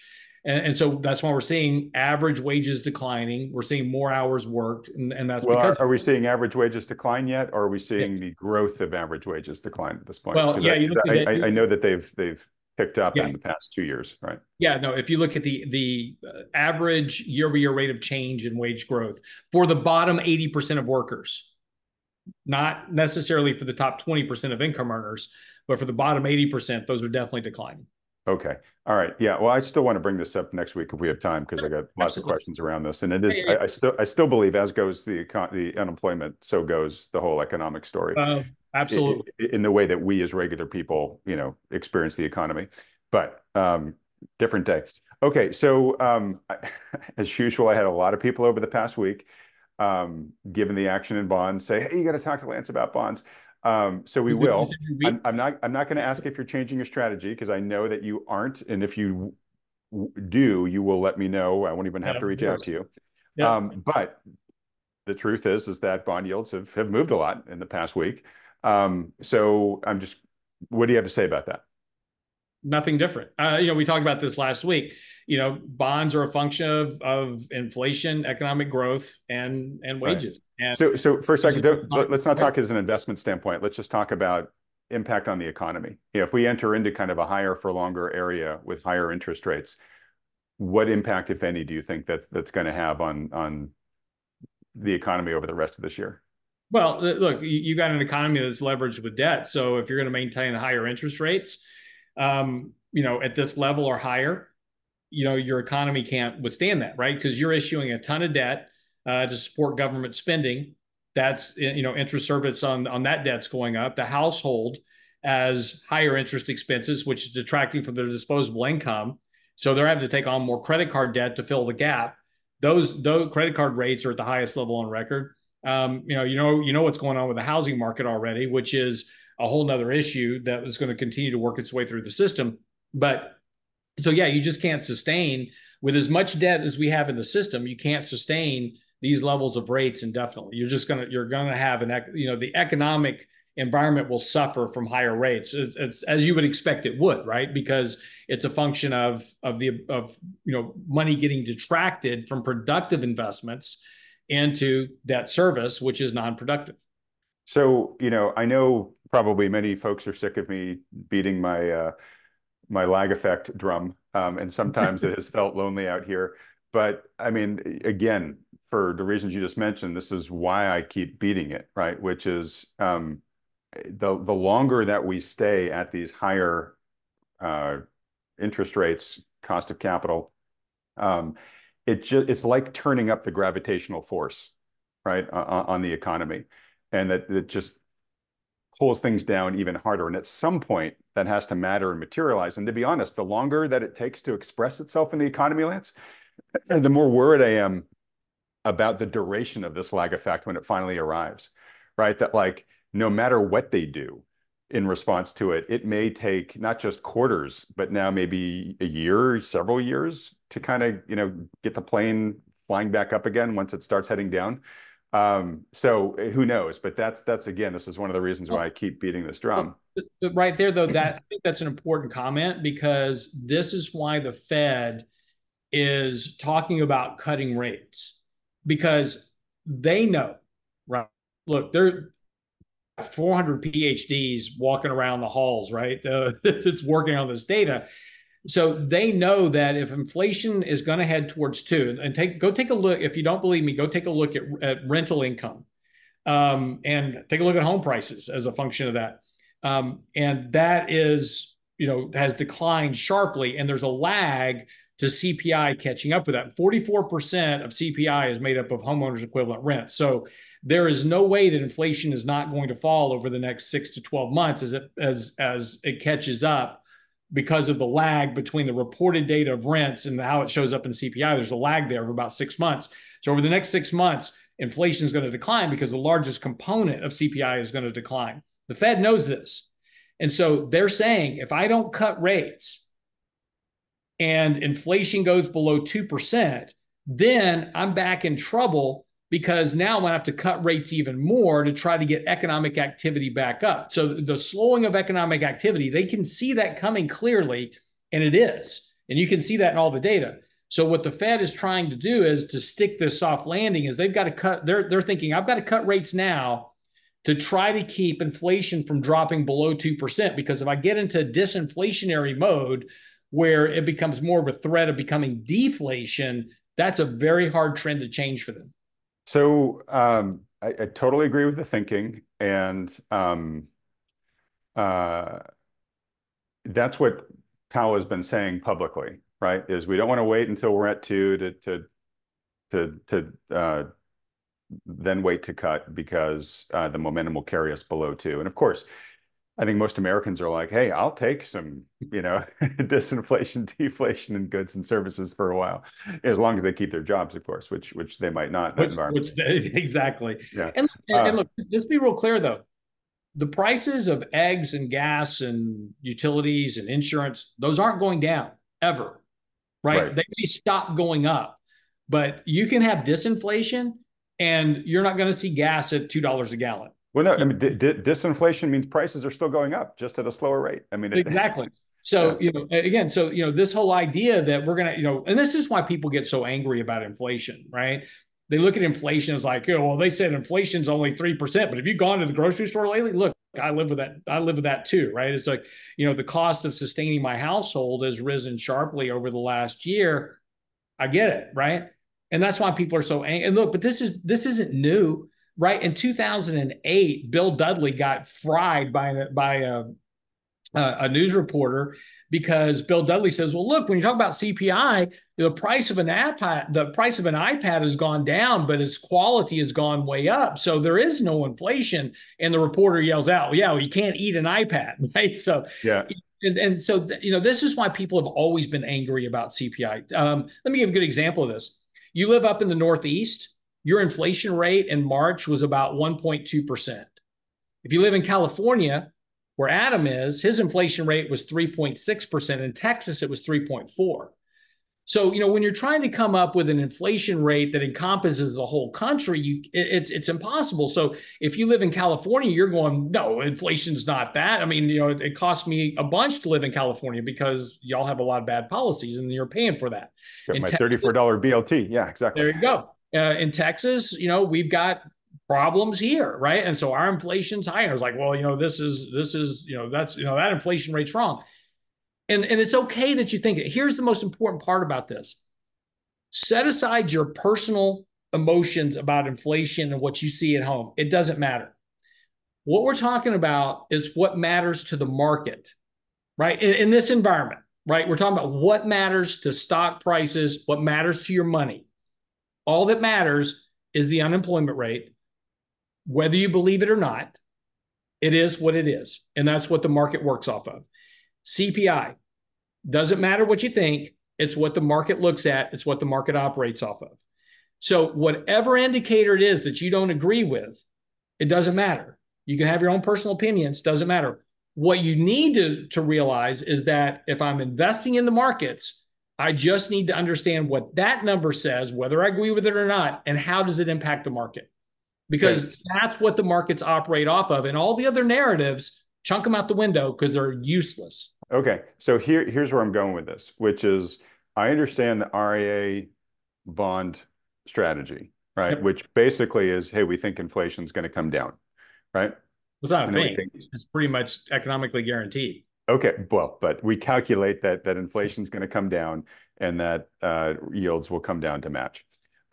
And so that's why we're seeing average wages declining. We're seeing more hours worked, and that's Well, because are we seeing average wages decline yet, or are we yeah. seeing the growth of average wages decline at this point? Well, Because yeah, you look at I it. know that they've picked up Yeah, in the past 2 years, right? yeah, no. If you look at the average year-over-year rate of change in wage growth for the bottom 80% of workers, not necessarily for the top 20% of income earners, but for the bottom 80%, those are definitely declining. Okay. All right. Yeah. Well, I still want to bring this up next week if we have time because I got lots of Absolutely. questions around this, and it Yeah, is yeah, I still believe as goes the unemployment, so goes the whole economic story yeah. Absolutely. in the way that we as regular people, experience the economy. But different day. Okay. So as usual, I had a lot of people over the past week, given the action in bonds, say, "Hey, you got to talk to Lance about bonds." So we We do will. this every week. I'm not going to ask if you're changing your strategy because I know that you aren't, and if you do, you will let me know. I won't even have Yeah, to of reach out course. to you. Yeah. But the truth is that bond yields have moved a lot in the past week. So what do you have to say about that? Nothing different. We talked about this last week. Bonds are a function of inflation, economic growth, and Right. wages. And So for a second, let's not right. talk as an investment standpoint. Let's just talk about impact on the economy. If we enter into kind of a higher for longer area with higher interest rates, what impact, if any, do you think that's going to have on the economy over the rest of this year? Well, look, you got an economy that's leveraged with debt. So if you're going to maintain higher interest rates, at this level or higher, your economy can't withstand that, right? Because you're issuing a ton of debt to support government spending. That's interest service on that debt's going up. The household has higher interest expenses, which is detracting from their disposable income. So they're having to take on more credit card debt to fill the gap. Those credit card rates are at the highest level on record. What's going on with the housing market already, which is a whole nother issue that is going to continue to work its way through the system. But so yeah, you just can't sustain with as much debt as we have in the system. You can't sustain these levels of rates indefinitely. You're gonna have the economic environment will suffer from higher rates. It's as you would expect it would, right? Because it's a function of money getting detracted from productive investments into debt service, which is non-productive. So, I know probably many folks are sick of me beating my lag effect drum, and sometimes it has felt lonely out here. But I mean, again, for the reasons you just mentioned, this is why I keep beating it, right? Which is the longer that we stay at these higher interest rates, cost of capital, it's like turning up the gravitational force, right, on the economy, and that it just pulls things down even harder. And at some point, that has to matter and materialize. And to be honest, the longer that it takes to express itself in the economy, Lance, the more worried I am about the duration of this lag effect when it finally arrives, right? That like no matter what they do in response to it, it may take not just quarters, but now maybe a year, several years to kind of, get the plane flying back up again once it starts heading down. So who knows? But that's again, this is one of the reasons why I keep beating this drum. But right there, though, I think that's an important comment because this is why the Fed is talking about cutting rates because they know, right? Look, they're 400 PhDs walking around the halls, right? That's working on this data. So they know that if inflation is going to head towards two, and go take a look. If you don't believe me, go take a look at rental income, and take a look at home prices as a function of that. And that is, has declined sharply, and there's a lag to CPI catching up with that. 44% of CPI is made up of homeowners equivalent rent. So there is no way that inflation is not going to fall over the next 6 to 12 months as it catches up because of the lag between the reported data of rents and how it shows up in CPI. There's a lag there of about 6 months. So over the next 6 months, inflation is going to decline because the largest component of CPI is going to decline. The Fed knows this. And so they're saying if I don't cut rates and inflation goes below 2%, then I'm back in trouble because now I'm going to have to cut rates even more to try to get economic activity back up. So the slowing of economic activity, they can see that coming clearly, and it is. And you can see that in all the data. So what the Fed is trying to do is to stick this soft landing is they've got to cut, they're thinking, I've got to cut rates now to try to keep inflation from dropping below 2%. Because if I get into disinflationary mode where it becomes more of a threat of becoming deflation, that's a very hard trend to change for them. So I totally agree with the thinking. And that's what Powell has been saying publicly, right? Is we don't want to wait until we're at 2 to then wait to cut because the momentum will carry us below 2. And of course, I think most Americans are like, hey, I'll take some, disinflation, deflation in goods and services for a while, as long as they keep their jobs, of course, which they might not in that environment. Exactly. Yeah. And look, let's be real clear though. The prices of eggs and gas and utilities and insurance, those aren't going down ever, right? They may stop going up, but you can have disinflation and you're not going to see gas at $2 a gallon. Well, no, I mean, disinflation means prices are still going up, just at a slower rate. I mean, exactly. So, again, this whole idea that we're going to, and this is why people get so angry about inflation, right? They look at inflation as like, well, they said inflation's only 3%, but have you gone to the grocery store lately? Look, I live with that. I live with that too, right? It's like, the cost of sustaining my household has risen sharply over the last year. I get it, right? And that's why people are so angry. And look, but this isn't new, right? In 2008, Bill Dudley got fried by a news reporter because Bill Dudley says, well, look, when you talk about CPI, the price of an iPad has gone down, but its quality has gone way up. So there is no inflation. And the reporter yells out, well, yeah, well, you can't eat an iPad, right? So yeah. And so, this is why people have always been angry about CPI. Let me give a good example of this. You live up in the Northeast, your inflation rate in March was about 1.2%. If you live in California, where Adam is, his inflation rate was 3.6%. In Texas, it was 3.4%. So, when you're trying to come up with an inflation rate that encompasses the whole country, it's impossible. So if you live in California, you're going, no, inflation's not that. I mean, it costs me a bunch to live in California because y'all have a lot of bad policies and you're paying for that. Got my $34 BLT. Yeah, exactly. There you go. In Texas, we've got problems here, right? And so our inflation's higher. It's like, well, this is that inflation rate's wrong. And it's okay that you think it. Here's the most important part about this. Set aside your personal emotions about inflation and what you see at home. It doesn't matter. What we're talking about is what matters to the market, right? In this environment, right? We're talking about what matters to stock prices, what matters to your money. All that matters is the unemployment rate. Whether you believe it or not, it is what it is. And that's what the market works off of. CPI, doesn't matter what you think. It's what the market looks at. It's what the market operates off of. So whatever indicator it is that you don't agree with, it doesn't matter. You can have your own personal opinions. Doesn't matter. What you need to realize is that if I'm investing in the markets, I just need to understand what that number says, whether I agree with it or not, and how does it impact the market? Because that's what the markets operate off of. And all the other narratives, chunk them out the window because they're useless. Okay. So here's where I'm going with this, which is I understand the RIA bond strategy, right? Yep. Which basically is, hey, we think inflation is going to come down, right? It's not a thing. It's pretty much economically guaranteed. Okay. Well, but we calculate that inflation is going to come down and that yields will come down to match.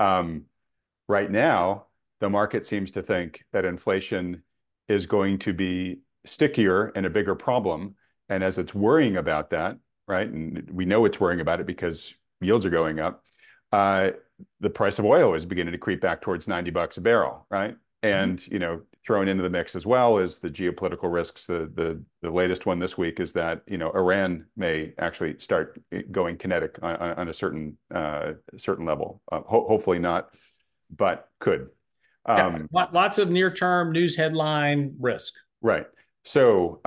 Right now, the market seems to think that inflation is going to be stickier and a bigger problem. And as it's worrying about that, right, and we know it's worrying about it because yields are going up, the price of oil is beginning to creep back towards $90 a barrel, right? And, thrown into the mix as well is the geopolitical risks. The latest one this week is that, Iran may actually start going kinetic on a certain level. Hopefully not, but could. Lots of near-term news headline risk. Right. So,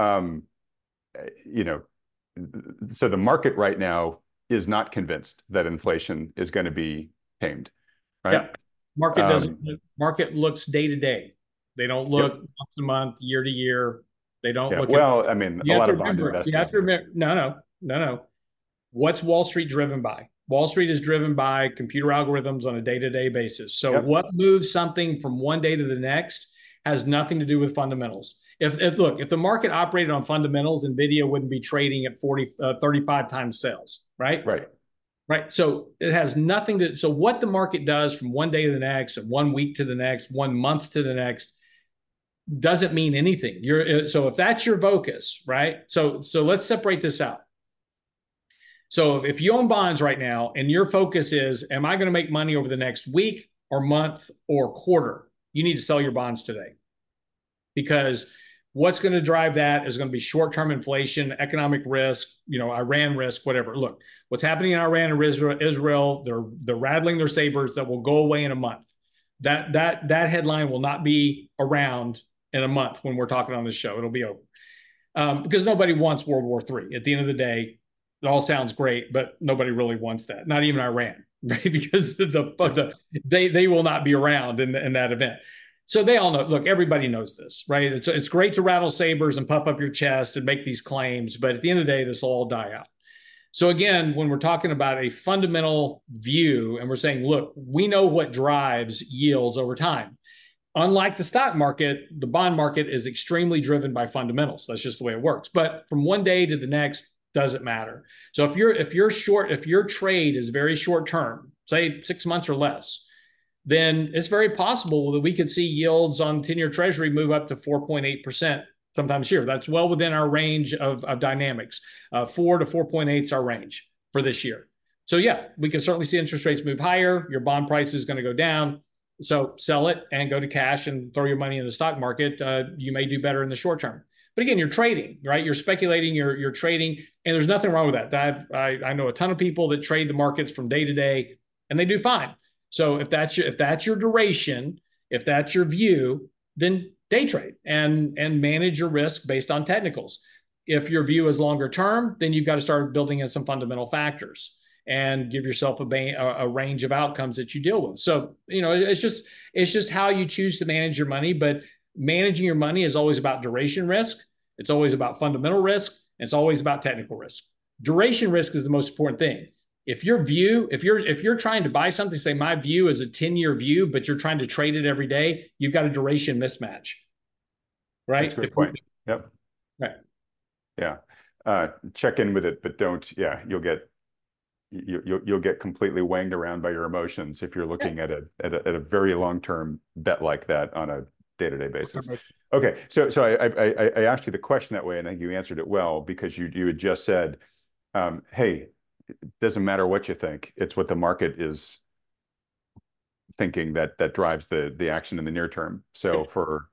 so the market right now is not convinced that inflation is going to be tamed, right? Yeah. Market looks day to day. They don't look month to month, year to year. They don't look. Well, I mean, a lot of bond investors. You have to remember. No. What's Wall Street driven by? Wall Street is driven by computer algorithms on a day-to-day basis. So Yep. what moves something from one day to the next has nothing to do with fundamentals. If the market operated on fundamentals, Nvidia wouldn't be trading at 35 times sales, right? Right. Right. So it has nothing to, so what the market does from one day to the next, and 1 week to the next, 1 month to the next, doesn't mean anything. So if that's your focus, right? So let's separate this out. So if you own bonds right now and your focus is, am I going to make money over the next week or month or quarter? You need to sell your bonds today, because what's going to drive that is going to be short-term inflation, economic risk, Iran risk, whatever. Look, what's happening in Iran and Israel, they're rattling their sabers that will go away in a month. That headline will not be around in a month when we're talking on this show. It'll be over. Because nobody wants World War III. At the end of the day, it all sounds great, but nobody really wants that. Not even Iran, right? Because they will not be around in that event. So they all know. Look, everybody knows this, right? It's great to rattle sabers and puff up your chest and make these claims, but at the end of the day, this will all die out. So again, when we're talking about a fundamental view and we're saying, look, we know what drives yields over time. Unlike the stock market, the bond market is extremely driven by fundamentals. That's just the way it works. But from one day to the next, doesn't matter. So if your trade is very short term, say 6 months or less, then it's very possible that we could see yields on 10-year Treasury move up to 4.8% sometimes here. That's well within our range of dynamics. 4 to 4.8 is our range for this year. So yeah, we can certainly see interest rates move higher. Your bond price is going to go down. So sell it and go to cash and throw your money in the stock market. You may do better in the short term. But again, you're trading, right? You're speculating, you're trading, and there's nothing wrong with that. I know a ton of people that trade the markets from day to day, and they do fine. So if that's your duration, if that's your view, then day trade and manage your risk based on technicals. If your view is longer term, then you've got to start building in some fundamental factors and give yourself a range of outcomes that you deal with. So, it's just how you choose to manage your money. But managing your money is always about duration risk. It's always about fundamental risk. And it's always about technical risk. Duration risk is the most important thing. If you're trying to buy something, say my view is a 10-year view, but you're trying to trade it every day, you've got a duration mismatch, right? That's a good point. Yep. Right. Yeah. Check in with it, but don't. Yeah, you'll get completely wanged around by your emotions if you're looking at a very long-term bet like that on a day-to-day basis. Okay, so I asked you the question that way, and I think you answered it well, because you had just said, hey, it doesn't matter what you think, it's what the market is thinking that drives the action in the near term. So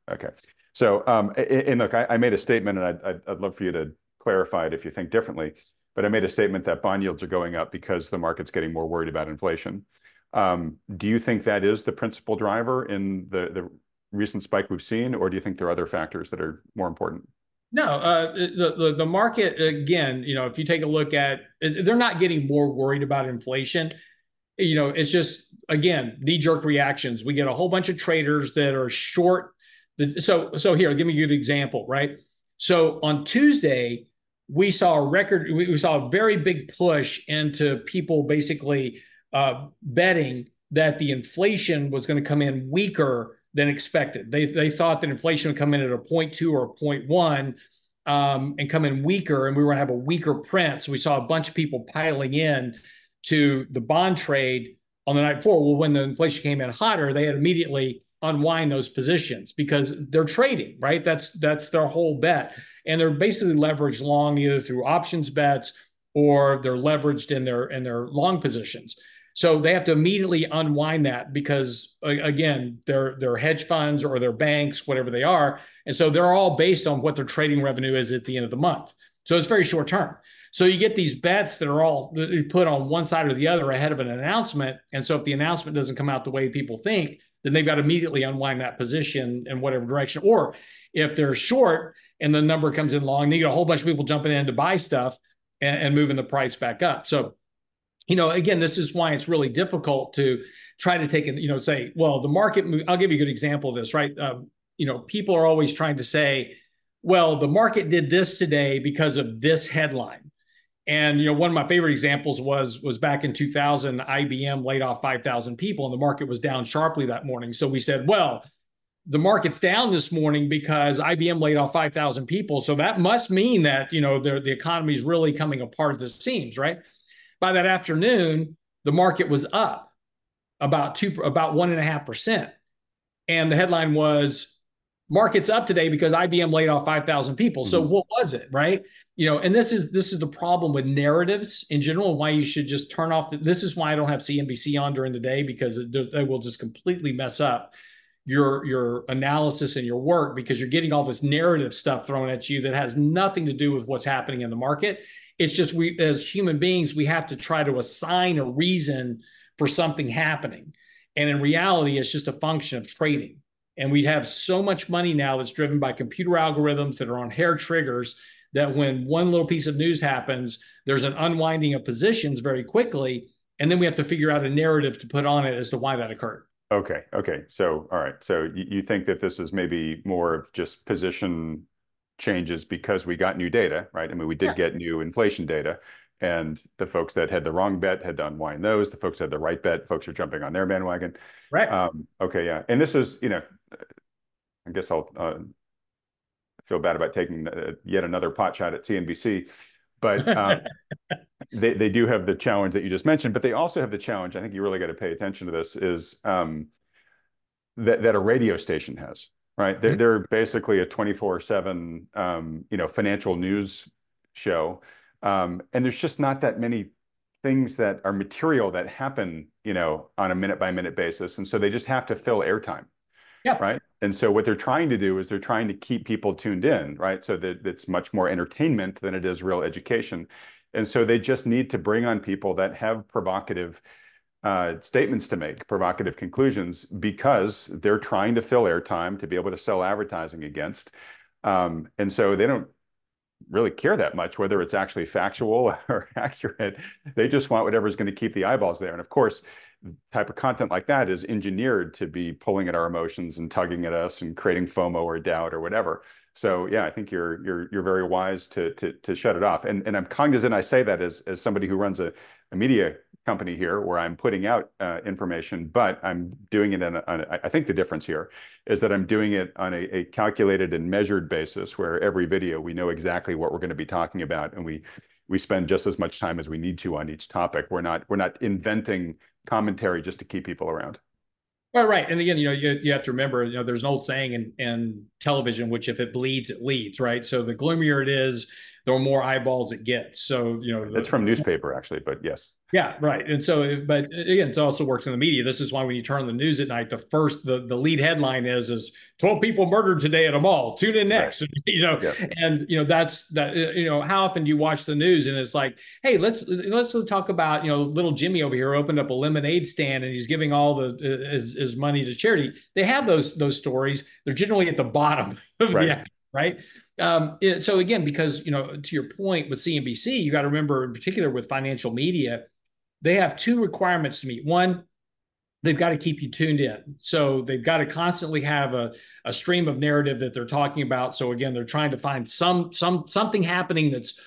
and look, I made a statement, and I'd love for you to clarify it if you think differently. But I made a statement that bond yields are going up because the market's getting more worried about inflation. Do you think that is the principal driver in the recent spike we've seen, or do you think there are other factors that are more important? No, the market, again, if you take a look at, they're not getting more worried about inflation. It's just, again, knee-jerk reactions. We get a whole bunch of traders that are short. So here, give me a good example, right? So on Tuesday, we saw a very big push into people basically betting that the inflation was going to come in weaker than expected. They thought that inflation would come in at a 0.2 or a 0.1 and come in weaker, and we were going to have a weaker print. So we saw a bunch of people piling in to the bond trade on the night before. Well, when the inflation came in hotter, they had immediately unwind those positions because they're trading, right? That's their whole bet. And they're basically leveraged long either through options bets or they're leveraged in their long positions. So they have to immediately unwind that because, again, they're hedge funds or their banks, whatever they are. And so they're all based on what their trading revenue is at the end of the month. So it's very short term. So you get these bets that are all put on one side or the other ahead of an announcement. And so if the announcement doesn't come out the way people think, then they've got to immediately unwind that position in whatever direction. Or if they're short and the number comes in long, then you get a whole bunch of people jumping in to buy stuff and moving the price back up. So, again, this is why it's really difficult to try to take and, say, well, the market, I'll give you a good example of this, right? People are always trying to say, well, the market did this today because of this headline. And one of my favorite examples was back in 2000, IBM laid off 5,000 people, and the market was down sharply that morning. So we said, well, the market's down this morning because IBM laid off 5,000 people. So that must mean that the economy is really coming apart at the seams, right? By that afternoon, the market was up about 1.5%, and the headline was market's up today because IBM laid off 5,000 people. So what was it, right? And this is the problem with narratives in general, and why you should just turn off. This is why I don't have CNBC on during the day, because they will just completely mess up your analysis and your work, because you're getting all this narrative stuff thrown at you that has nothing to do with what's happening in the market. It's just, we as human beings, we have to try to assign a reason for something happening. And in reality, it's just a function of trading. And we have so much money now that's driven by computer algorithms that are on hair triggers, that when one little piece of news happens, there's an unwinding of positions very quickly. And then we have to figure out a narrative to put on it as to why that occurred. Okay. Okay. So, all right. So you think that this is maybe more of just position changes because we got new data, right? I mean, we did get new inflation data, and the folks that had the wrong bet had to unwind those. The folks that had the right bet, folks are jumping on their bandwagon. Right. Okay. Yeah. And this is, I guess I'll feel bad about taking yet another pot shot at CNBC, but they do have the challenge that you just mentioned, but they also have the challenge, I think you really got to pay attention to this, is that a radio station has, right? They're basically a 24/7, financial news show. And there's just not that many things that are material that happen, on a minute by minute basis. And so they just have to fill airtime. Yeah. Right. And so what they're trying to do is they're trying to keep people tuned in, right? So that it's much more entertainment than it is real education. And so they just need to bring on people that have provocative statements to make, provocative conclusions, because they're trying to fill airtime to be able to sell advertising against. And so they don't really care that much whether it's actually factual or accurate. They just want whatever's going to keep the eyeballs there. And of course, type of content like that is engineered to be pulling at our emotions and tugging at us and creating FOMO or doubt or whatever. So yeah, I think you're very wise to shut it off. And I'm cognizant. I say that as somebody who runs a media company here, where I'm putting out information, but I'm doing it I think the difference here is that I'm doing it on a calculated and measured basis, where every video we know exactly what we're going to be talking about, and we spend just as much time as we need to on each topic. We're not inventing commentary just to keep people around. Right. And again, you have to remember, there's an old saying in television, which if it bleeds, it leads, right? So the gloomier it is, the more eyeballs it gets. So, it's from newspaper actually, but yes. Yeah, right. And so, but again, it also works in the media. This is why when you turn on the news at night, the lead headline is 12 people murdered today at a mall. Tune in next. Right. And that's that. How often do you watch the news and it's like, hey, let's talk about little Jimmy over here opened up a lemonade stand and he's giving all his money to charity. They have those stories. They're generally at the bottom of right. the act, right? So again, because to your point with CNBC, you got to remember, in particular with financial media, they have two requirements to meet. One, they've got to keep you tuned in. So they've got to constantly have a stream of narrative that they're talking about. So again, they're trying to find something happening that's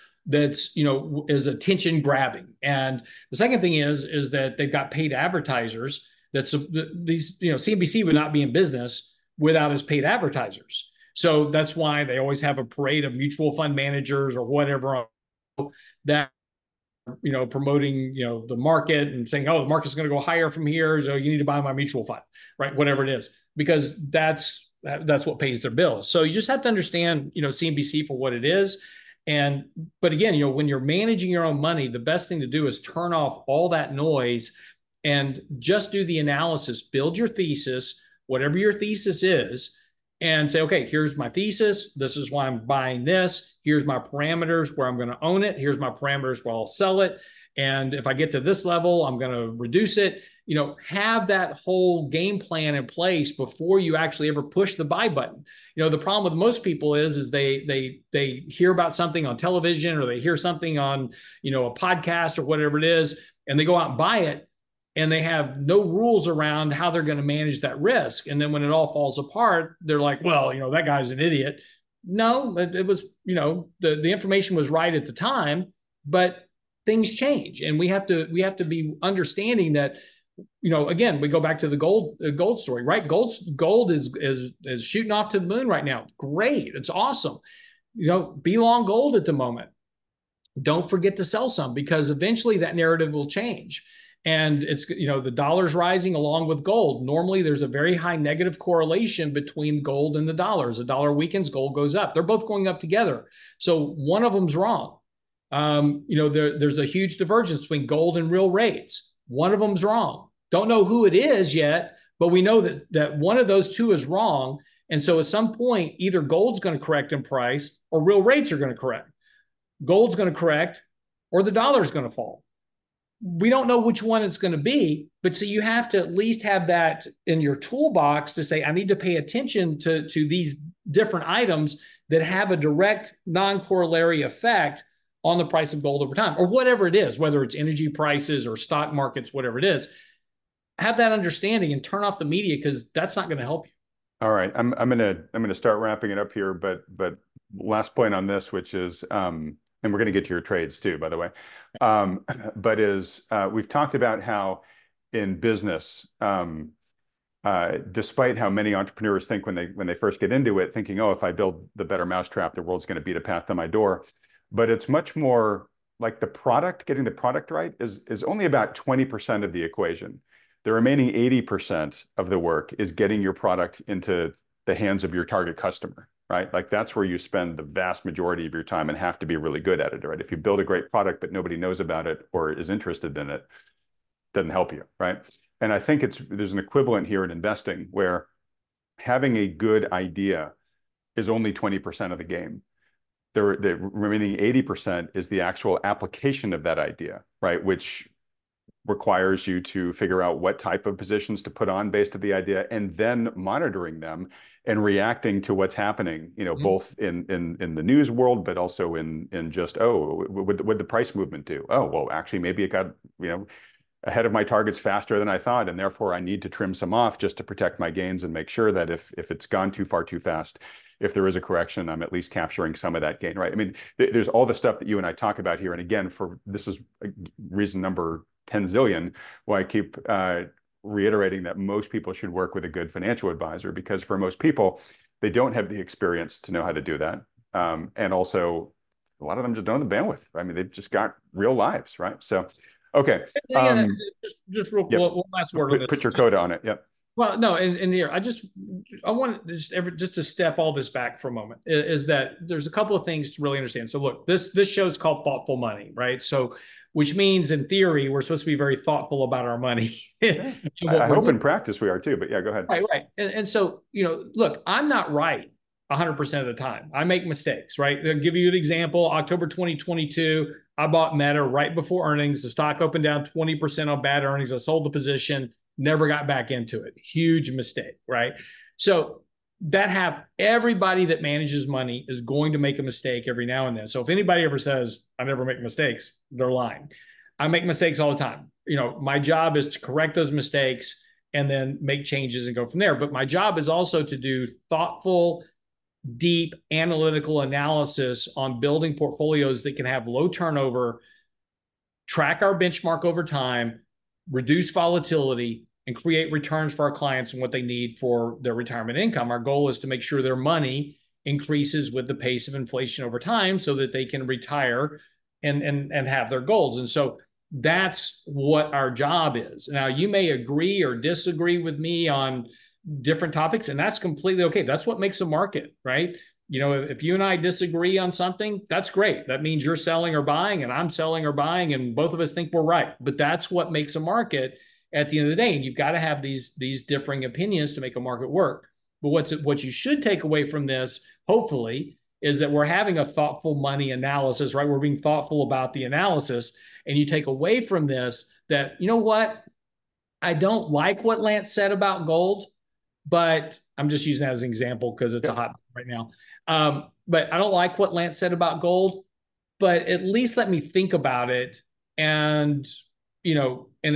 is attention grabbing. And the second thing is that they've got paid advertisers. These CNBC would not be in business without its paid advertisers. So that's why they always have a parade of mutual fund managers or whatever that promoting the market and saying, oh, the market's going to go higher from here, so you need to buy my mutual fund, right? Whatever it is, because that's what pays their bills. So you just have to understand CNBC for what it is. But again, when you're managing your own money, the best thing to do is turn off all that noise and just do the analysis, build your thesis, whatever your thesis is, and say, okay, here's my thesis. This is why I'm buying this. Here's my parameters where I'm going to own it. Here's my parameters where I'll sell it. And if I get to this level, I'm going to reduce it. Have that whole game plan in place before you actually ever push the buy button. The problem with most people is they hear about something on television, or they hear something on, a podcast or whatever it is, and they go out and buy it. And they have no rules around how they're going to manage that risk. And then when it all falls apart, they're like, well, that guy's an idiot. No, it was, the information was right at the time. but things change, and we have to be understanding that, again, we go back to the gold story, right? Gold is shooting off to the moon right now. Great, it's awesome. Be long gold at the moment. Don't forget to sell some, because eventually that narrative will change. And it's, the dollar's rising along with gold. Normally there's a very high negative correlation between gold and the dollars. The dollar weakens, gold goes up. They're both going up together. So one of them's wrong. There's a huge divergence between gold and real rates. One of them's wrong. Don't know who it is yet, but we know that one of those two is wrong. And so at some point, either gold's going to correct in price or real rates are going to correct. Gold's going to correct or the dollar's going to fall. We don't know which one it's going to be, but so you have to at least have that in your toolbox to say, I need to pay attention to these different items that have a direct non-corollary effect on the price of gold over time, or whatever it is, whether it's energy prices or stock markets, whatever it is. Have that understanding and turn off the media, because that's not going to help you. All right, I'm gonna start wrapping it up here, but last point on this, which is and we're going to get to your trades too, by the way. But we've talked about how in business, despite how many entrepreneurs think when they first get into it, thinking, oh, if I build the better mousetrap, the world's going to beat a path to my door. But it's much more like getting the product right is only about 20% of the equation. The remaining 80% of the work is getting your product into the hands of your target customer. Right? Like that's where you spend the vast majority of your time and have to be really good at it, right? If you build a great product, but nobody knows about it or is interested in it, it doesn't help you, right? And I think there's an equivalent here in investing where having a good idea is only 20% of the game. The remaining 80% is the actual application of that idea, right? Which requires you to figure out what type of positions to put on based on the idea, and then monitoring them and reacting to what's happening, both in the news world, but also in just, what the price movement do? Oh, well, actually, maybe it got, ahead of my targets faster than I thought, and therefore I need to trim some off just to protect my gains and make sure that if it's gone too far too fast, if there is a correction, I'm at least capturing some of that gain, right? I mean, there's all the stuff that you and I talk about here. And again, this is reason number 10 zillion why I keep reiterating that most people should work with a good financial advisor, because for most people, they don't have the experience to know how to do that. And also, a lot of them just don't have the bandwidth. I mean, they've just got real lives, right? So, okay. Just real one last word on this. Put your coda on it. Yep. Well, no, and here I want just to step all this back for a moment. Is that there's a couple of things to really understand. So look, this show is called Thoughtful Money, right? So, which means in theory we're supposed to be very thoughtful about our money. I hope in practice we are too. But yeah, go ahead. Right. And so look, I'm not right 100% of the time. I make mistakes, right? I'll give you an example. October 2022, I bought Meta right before earnings. The stock opened down 20% on bad earnings. I sold the position. Never got back into it. Huge mistake, right? So everybody that manages money is going to make a mistake every now and then. So if anybody ever says, I never make mistakes, they're lying. I make mistakes all the time. My job is to correct those mistakes and then make changes and go from there. But my job is also to do thoughtful, deep analytical analysis on building portfolios that can have low turnover, track our benchmark over time, reduce volatility, and create returns for our clients and what they need for their retirement income. Our goal is to make sure their money increases with the pace of inflation over time so that they can retire and have their goals. And so that's what our job is. Now, you may agree or disagree with me on different topics, and that's completely okay. That's what makes a market, right? If you and I disagree on something, that's great. That means you're selling or buying and I'm selling or buying, and both of us think we're right. But that's what makes a market at the end of the day. And you've got to have these differing opinions to make a market work. But what you should take away from this, hopefully, is that we're having a thoughtful money analysis, right? We're being thoughtful about the analysis. And you take away from this that, you know what? I don't like what Lance said about gold, but I'm just using that as an example because it's a hot right now. But I don't like what Lance said about gold, but at least let me think about it and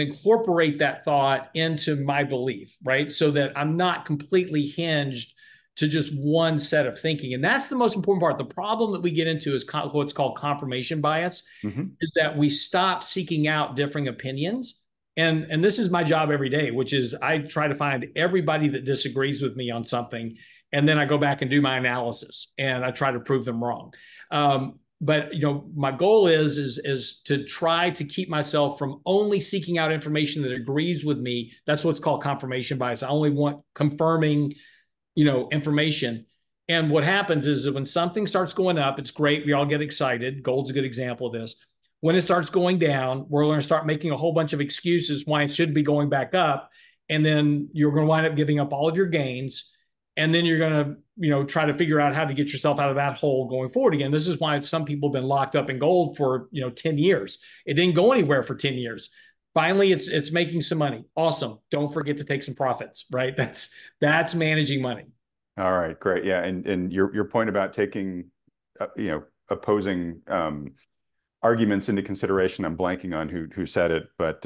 incorporate that thought into my belief, right? So that I'm not completely hinged to just one set of thinking. And that's the most important part. The problem that we get into is what's called confirmation bias, is that we stop seeking out differing opinions. And this is my job every day, which is I try to find everybody that disagrees with me on something, and then I go back and do my analysis and I try to prove them wrong. But my goal is to try to keep myself from only seeking out information that agrees with me. That's what's called confirmation bias. I only want confirming information. And what happens is that when something starts going up, it's great. We all get excited. Gold's a good example of this. When it starts going down, we're going to start making a whole bunch of excuses why it should be going back up. And then you're going to wind up giving up all of your gains. And then you're going to, try to figure out how to get yourself out of that hole going forward again. This is why some people have been locked up in gold for, 10 years. It didn't go anywhere for 10 years. Finally, it's making some money. Awesome. Don't forget to take some profits, right? That's managing money. All right, great. Yeah, and your point about taking, opposing arguments into consideration. I'm blanking on who said it, but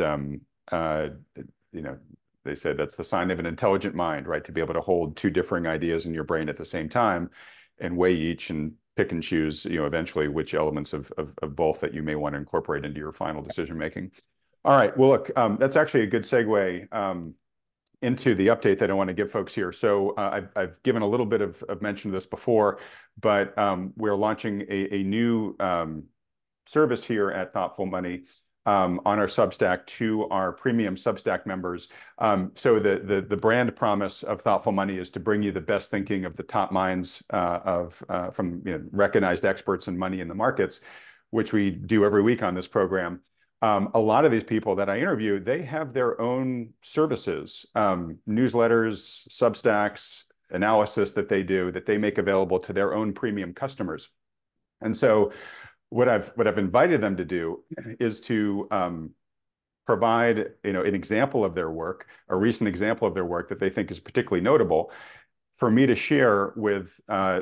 they said that's the sign of an intelligent mind, right? To be able to hold two differing ideas in your brain at the same time, and weigh each and pick and choose, eventually which elements of both that you may want to incorporate into your final decision making. All right. Well, look, that's actually a good segue into the update that I want to give folks here. So I've given a little bit of mention of this before, but we're launching a new service here at Thoughtful Money on our Substack to our premium Substack members. So the brand promise of Thoughtful Money is to bring you the best thinking of the top minds from recognized experts in money in the markets, which we do every week on this program. A lot of these people that I interview, they have their own services, newsletters, Substacks, analysis that they do that they make available to their own premium customers. And so what I've invited them to do is to provide an example of their work, a recent example of their work that they think is particularly notable, for me to share with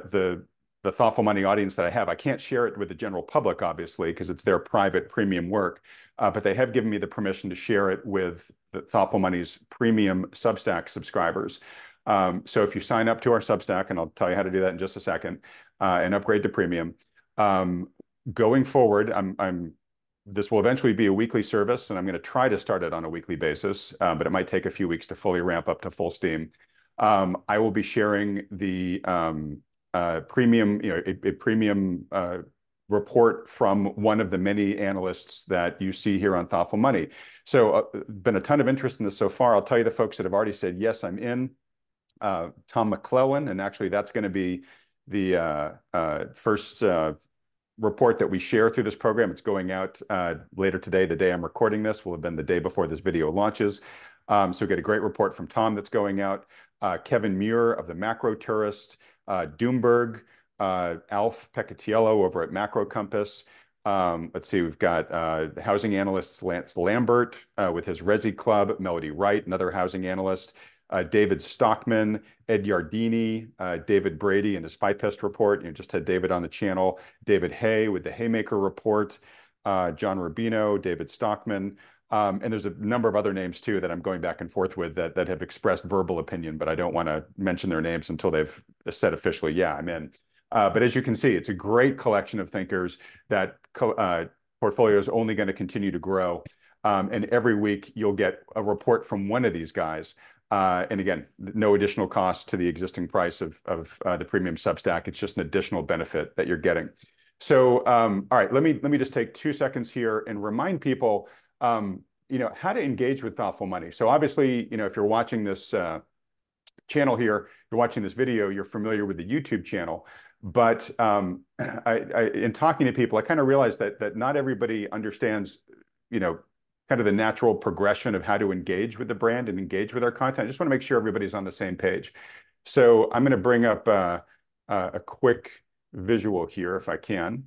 the Thoughtful Money audience that I have. I can't share it with the general public, obviously, because it's their private premium work, but they have given me the permission to share it with the Thoughtful Money's premium Substack subscribers. So if you sign up to our Substack, and I'll tell you how to do that in just a second, and upgrade to premium, going forward, this will eventually be a weekly service, and I'm going to try to start it on a weekly basis, but it might take a few weeks to fully ramp up to full steam. I will be sharing the premium, a premium report from one of the many analysts that you see here on Thoughtful Money. So been a ton of interest in this so far. I'll tell you the folks that have already said, yes, I'm in. Tom McClellan, and actually that's going to be the first report that we share through this program. It's going out later today. The day I'm recording this will have been the day before this video launches. So we get a great report from Tom that's going out. Kevin Muir of the Macro Tourist, Doomberg, Alf Peccatiello over at Macro Compass. Let's see, we've got housing analysts Lance Lambert with his Resi Club, Melody Wright, another housing analyst, David Stockman, Ed Yardini, David Brady and his FIPEST report. You just had David on the channel. David Hay with the Haymaker report, John Rubino, David Stockman. And there's a number of other names too that I'm going back and forth with that have expressed verbal opinion, but I don't want to mention their names until they've said officially, yeah, I'm in. But as you can see, it's a great collection of thinkers that portfolio is only going to continue to grow. And every week you'll get a report from one of these guys. And again, no additional cost to the existing price of the premium Substack. It's just an additional benefit that you're getting. So, all right, let me just take 2 seconds here and remind people, how to engage with Thoughtful Money. So obviously, if you're watching this channel here, you're watching this video, you're familiar with the YouTube channel. But in talking to people, I kind of realized that not everybody understands, kind of the natural progression of how to engage with the brand and engage with our content. I just want to make sure everybody's on the same page. So I'm going to bring up a quick visual here if I can.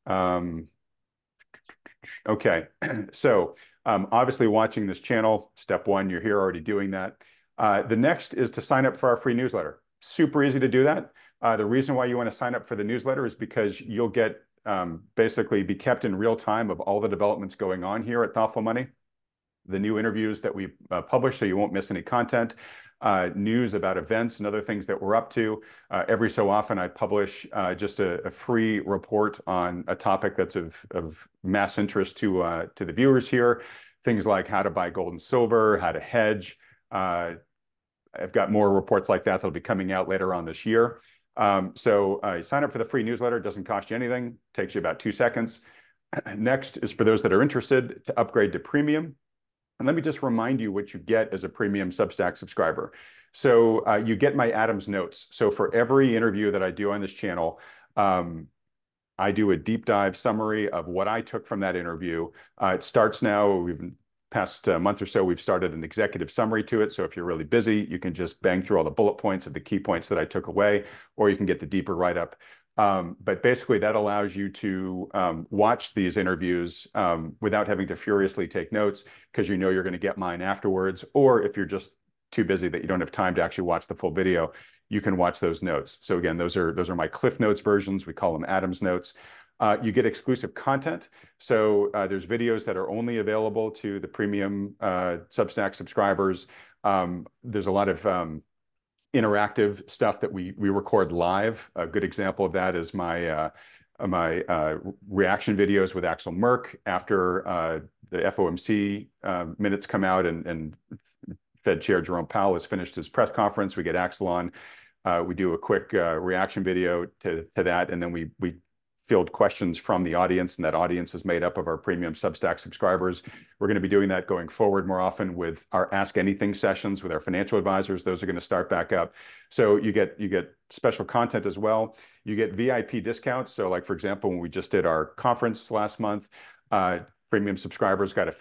Okay, so obviously watching this channel, step one, you're here already doing that. The next is to sign up for our free newsletter. Super easy to do that. The reason why you want to sign up for the newsletter is because you'll get basically be kept in real time of all the developments going on here at Thoughtful Money. the new interviews that we publish, so you won't miss any content. News about events and other things that we're up to. Every so often, I publish just a free report on a topic that's of mass interest to the viewers here. Things like how to buy gold and silver, how to hedge. I've got more reports like that that'll be coming out later on this year. So sign up for the free newsletter. It doesn't cost you anything. Takes you about 2 seconds. Next is for those that are interested to upgrade to premium. And let me just remind you what you get as a premium Substack subscriber. So you get my Adams notes. So for every interview that I do on this channel, I do a deep dive summary of what I took from that interview. It starts now. We've past month or so, we've started an executive summary to it. So if you're really busy, you can just bang through all the bullet points of the key points that I took away, or you can get the deeper write-up. But basically, that allows you to watch these interviews without having to furiously take notes, because you know you're going to get mine afterwards. Or if you're just too busy that you don't have time to actually watch the full video, you can watch those notes. So again, those are my Cliff Notes versions. We call them Adams Notes. You get exclusive content. So there's videos that are only available to the premium Substack subscribers. There's a lot of interactive stuff that we record live. A good example of that is my reaction videos with Axel Merck after the FOMC minutes come out and Fed Chair Jerome Powell has finished his press conference. We get Axel on. We do a quick reaction video to that, and then we field questions from the audience, and that audience is made up of our premium Substack subscribers. We're going to be doing that going forward more often with our Ask Anything sessions with our financial advisors. Those are going to start back up. So you get special content as well. You get VIP discounts. So like, for example, when we just did our conference last month, premium subscribers got a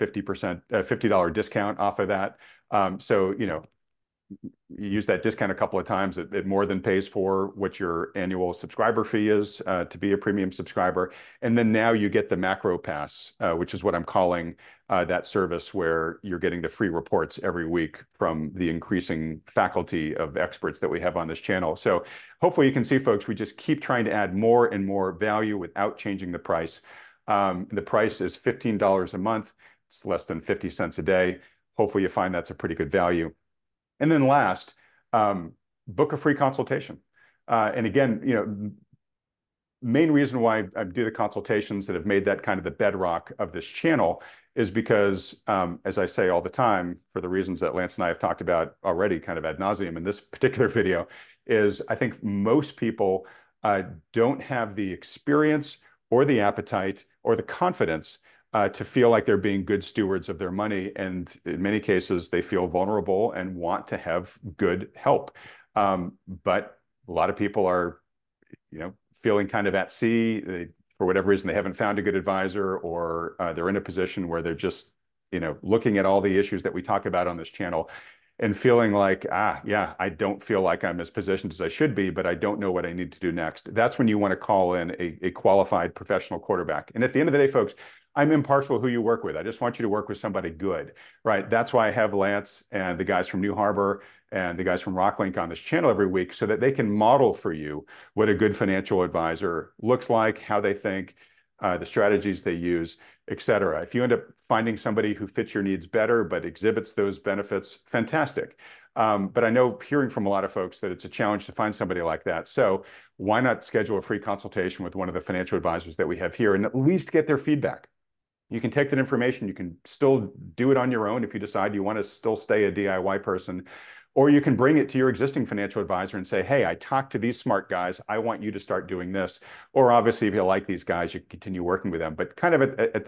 $50 discount off of that. So, you know, you use that discount a couple of times, it more than pays for what your annual subscriber fee is to be a premium subscriber. And then now you get the macro pass, which is what I'm calling that service, where you're getting the free reports every week from the increasing faculty of experts that we have on this channel. So hopefully you can see, folks, we just keep trying to add more and more value without changing the price. The price is $15 a month. It's less than 50 cents a day. Hopefully you find that's a pretty good value. And then last, book a free consultation. And again, you know, main reason why I do the consultations that have made that kind of the bedrock of this channel is because, as I say all the time, for the reasons that Lance and I have talked about already kind of ad nauseum in this particular video, is I think most people don't have the experience or the appetite or the confidence to feel like they're being good stewards of their money. And in many cases, they feel vulnerable and want to have good help. But a lot of people are, you know, feeling kind of at sea. For whatever reason, they haven't found a good advisor, or they're in a position where they're just, you know, looking at all the issues that we talk about on this channel and feeling like, yeah, I don't feel like I'm as positioned as I should be, but I don't know what I need to do next. That's when you want to call in a qualified professional quarterback. And at the end of the day, folks, I'm impartial who you work with. I just want you to work with somebody good, right? That's why I have Lance and the guys from New Harbor and the guys from Rocklink on this channel every week, so that they can model for you what a good financial advisor looks like, how they think, the strategies they use, et cetera. If you end up finding somebody who fits your needs better but exhibits those benefits, fantastic. But I know, hearing from a lot of folks, that it's a challenge to find somebody like that. So why not schedule a free consultation with one of the financial advisors that we have here and at least get their feedback? You can take that information, you can still do it on your own if you decide you want to still stay a DIY person, or you can bring it to your existing financial advisor and say, hey, I talked to these smart guys, I want you to start doing this. Or obviously, if you like these guys, you can continue working with them. But kind of at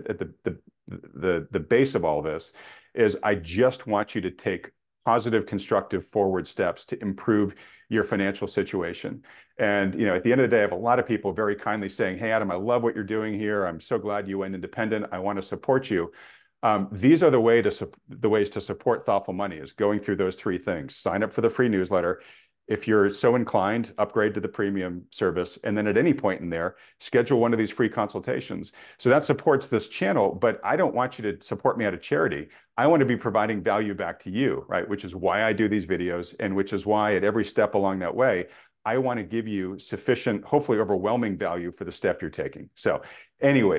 the base of all this is, I just want you to take positive, constructive forward steps to improve your financial situation. And, you know, at the end of the day, I have a lot of people very kindly saying, hey, Adam, I love what you're doing here. I'm so glad you went independent. I want to support you. These are the ways to support Thoughtful Money, is going through those three things. Sign up for the free newsletter. If you're so inclined, upgrade to the premium service. And then at any point in there, schedule one of these free consultations. So that supports this channel, but I don't want you to support me out of charity. I want to be providing value back to you, right? Which is why I do these videos, and which is why at every step along that way, I want to give you sufficient, hopefully overwhelming value for the step you're taking. So anyways,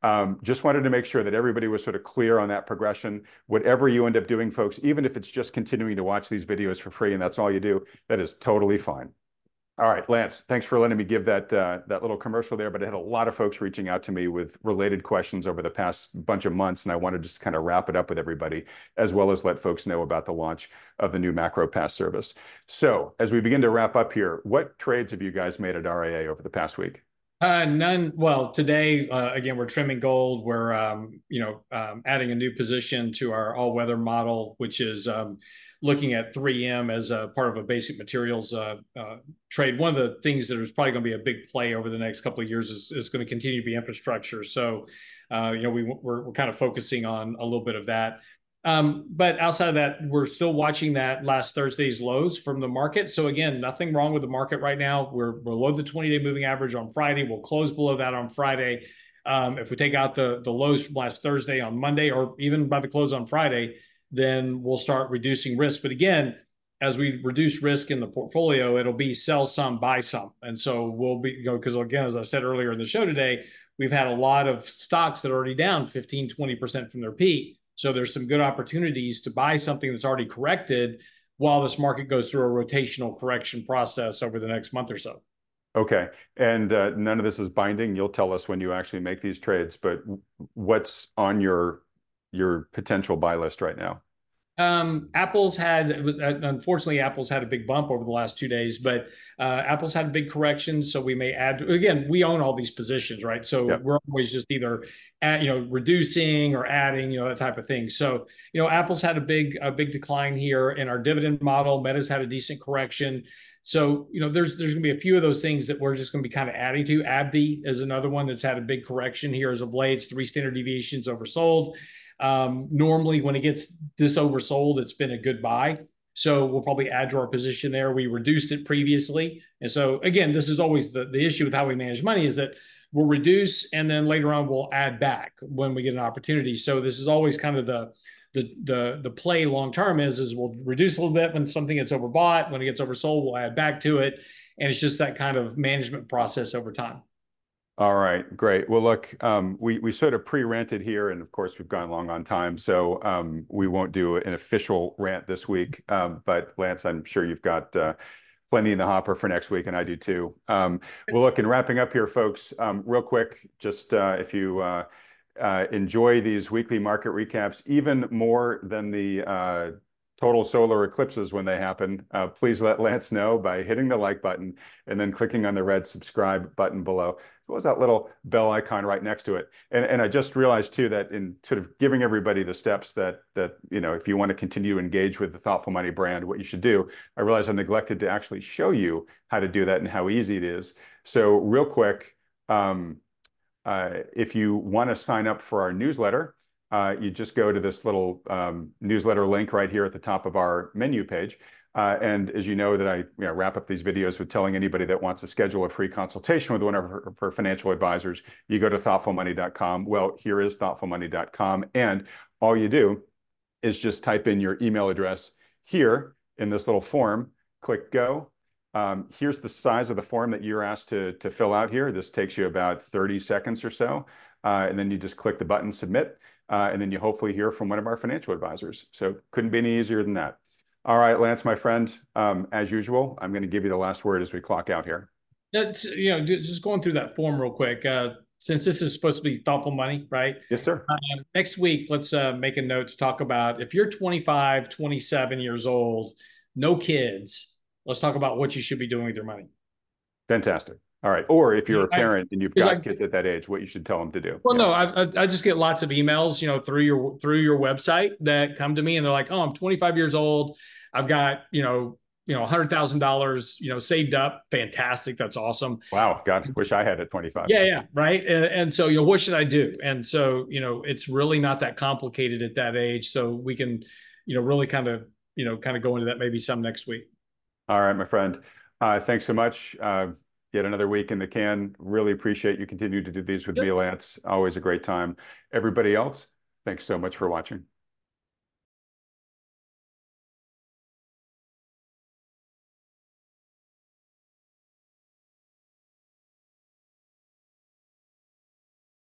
Just wanted to make sure that everybody was sort of clear on that progression. Whatever you end up doing, folks, even if it's just continuing to watch these videos for free and that's all you do, that is totally fine. All right, Lance, thanks for letting me give that that little commercial there, but I had a lot of folks reaching out to me with related questions over the past bunch of months, and I want to just kind of wrap it up with everybody, as well as let folks know about the launch of the new Macro Pass service. So as we begin to wrap up here, what trades have you guys made at RIA over the past week? None. Well, today, again, we're trimming gold. We're, adding a new position to our all-weather model, which is looking at 3M as a part of a basic materials trade. One of the things that is probably going to be a big play over the next couple of years is going to continue to be infrastructure. So, we're kind of focusing on a little bit of that. But outside of that, we're still watching that last Thursday's lows from the market. So again, nothing wrong with the market right now. We're below the 20-day moving average on Friday. We'll close below that on Friday. If we take out the lows from last Thursday on Monday, or even by the close on Friday, then we'll start reducing risk. But again, as we reduce risk in the portfolio, it'll be sell some, buy some. And so we'll be, because again, as I said earlier in the show today, we've had a lot of stocks that are already down 15, 20% from their peak. So there's some good opportunities to buy something that's already corrected while this market goes through a rotational correction process over the next month or so. Okay. And none of this is binding. You'll tell us when you actually make these trades, but what's on your potential buy list right now? Unfortunately, Apple's had a big bump over the last 2 days, but Apple's had a big correction. So we may add, again, we own all these positions, right? So Yep. we're always just either reducing or adding, that type of thing. So, Apple's had a big decline here in our dividend model. Meta's had a decent correction. So, there's going to be a few of those things that we're just going to be kind of adding to. AbbVie is another one that's had a big correction here as of late. It's 3 standard deviations oversold. Normally, when it gets this oversold, it's been a good buy. So we'll probably add to our position there. We reduced it previously. And so, again, this is always the issue with how we manage money is that we'll reduce and then later on we'll add back when we get an opportunity. So this is always kind of the play long term is we'll reduce a little bit when something gets overbought. When it gets oversold, we'll add back to it. And it's just that kind of management process over time. All right, great. Well, look, we sort of pre-ranted here, and of course we've gone long on time, so we won't do an official rant this week. But Lance, I'm sure you've got plenty in the hopper for next week, and I do too. Well, look, in wrapping up here, folks, real quick, just if you enjoy these weekly market recaps even more than the total solar eclipses when they happen, please let Lance know by hitting the like button and then clicking on the red subscribe button below. What was that little bell icon right next to it? And I just realized too that in sort of giving everybody the steps that if you want to continue to engage with the Thoughtful Money brand, what you should do, I realized I neglected to actually show you how to do that and how easy it is. So real quick, if you want to sign up for our newsletter, you just go to this little newsletter link right here at the top of our menu page. And as you know that I wrap up these videos with telling anybody that wants to schedule a free consultation with one of our financial advisors, you go to thoughtfulmoney.com. Well, here is thoughtfulmoney.com. And all you do is just type in your email address here in this little form, click go. Here's the size of the form that you're asked to fill out here. This takes you about 30 seconds or so. And then you just click the button submit. And then you hopefully hear from one of our financial advisors. So couldn't be any easier than that. All right, Lance, my friend, as usual, I'm going to give you the last word as we clock out here. That's, just going through that form real quick. Since this is supposed to be thoughtful money, right? Yes, sir. Next week, let's make a note to talk about if you're 25, 27 years old, no kids, let's talk about what you should be doing with your money. Fantastic. All right. Or if you're a parent and you've got kids at that age, what you should tell them to do. Well, no, I just get lots of emails, through your website that come to me and they're like, oh, I'm 25 years old. I've got, $100,000, saved up. Fantastic. That's awesome. Wow. God, wish I had at 25. Yeah. Right. And so, what should I do? And so, it's really not that complicated at that age. So we can, really kind of go into that maybe some next week. All right, my friend. Thanks so much. Yet another week in the can. Really appreciate you continuing to do these with me, Lance. Always a great time. Everybody else, thanks so much for watching.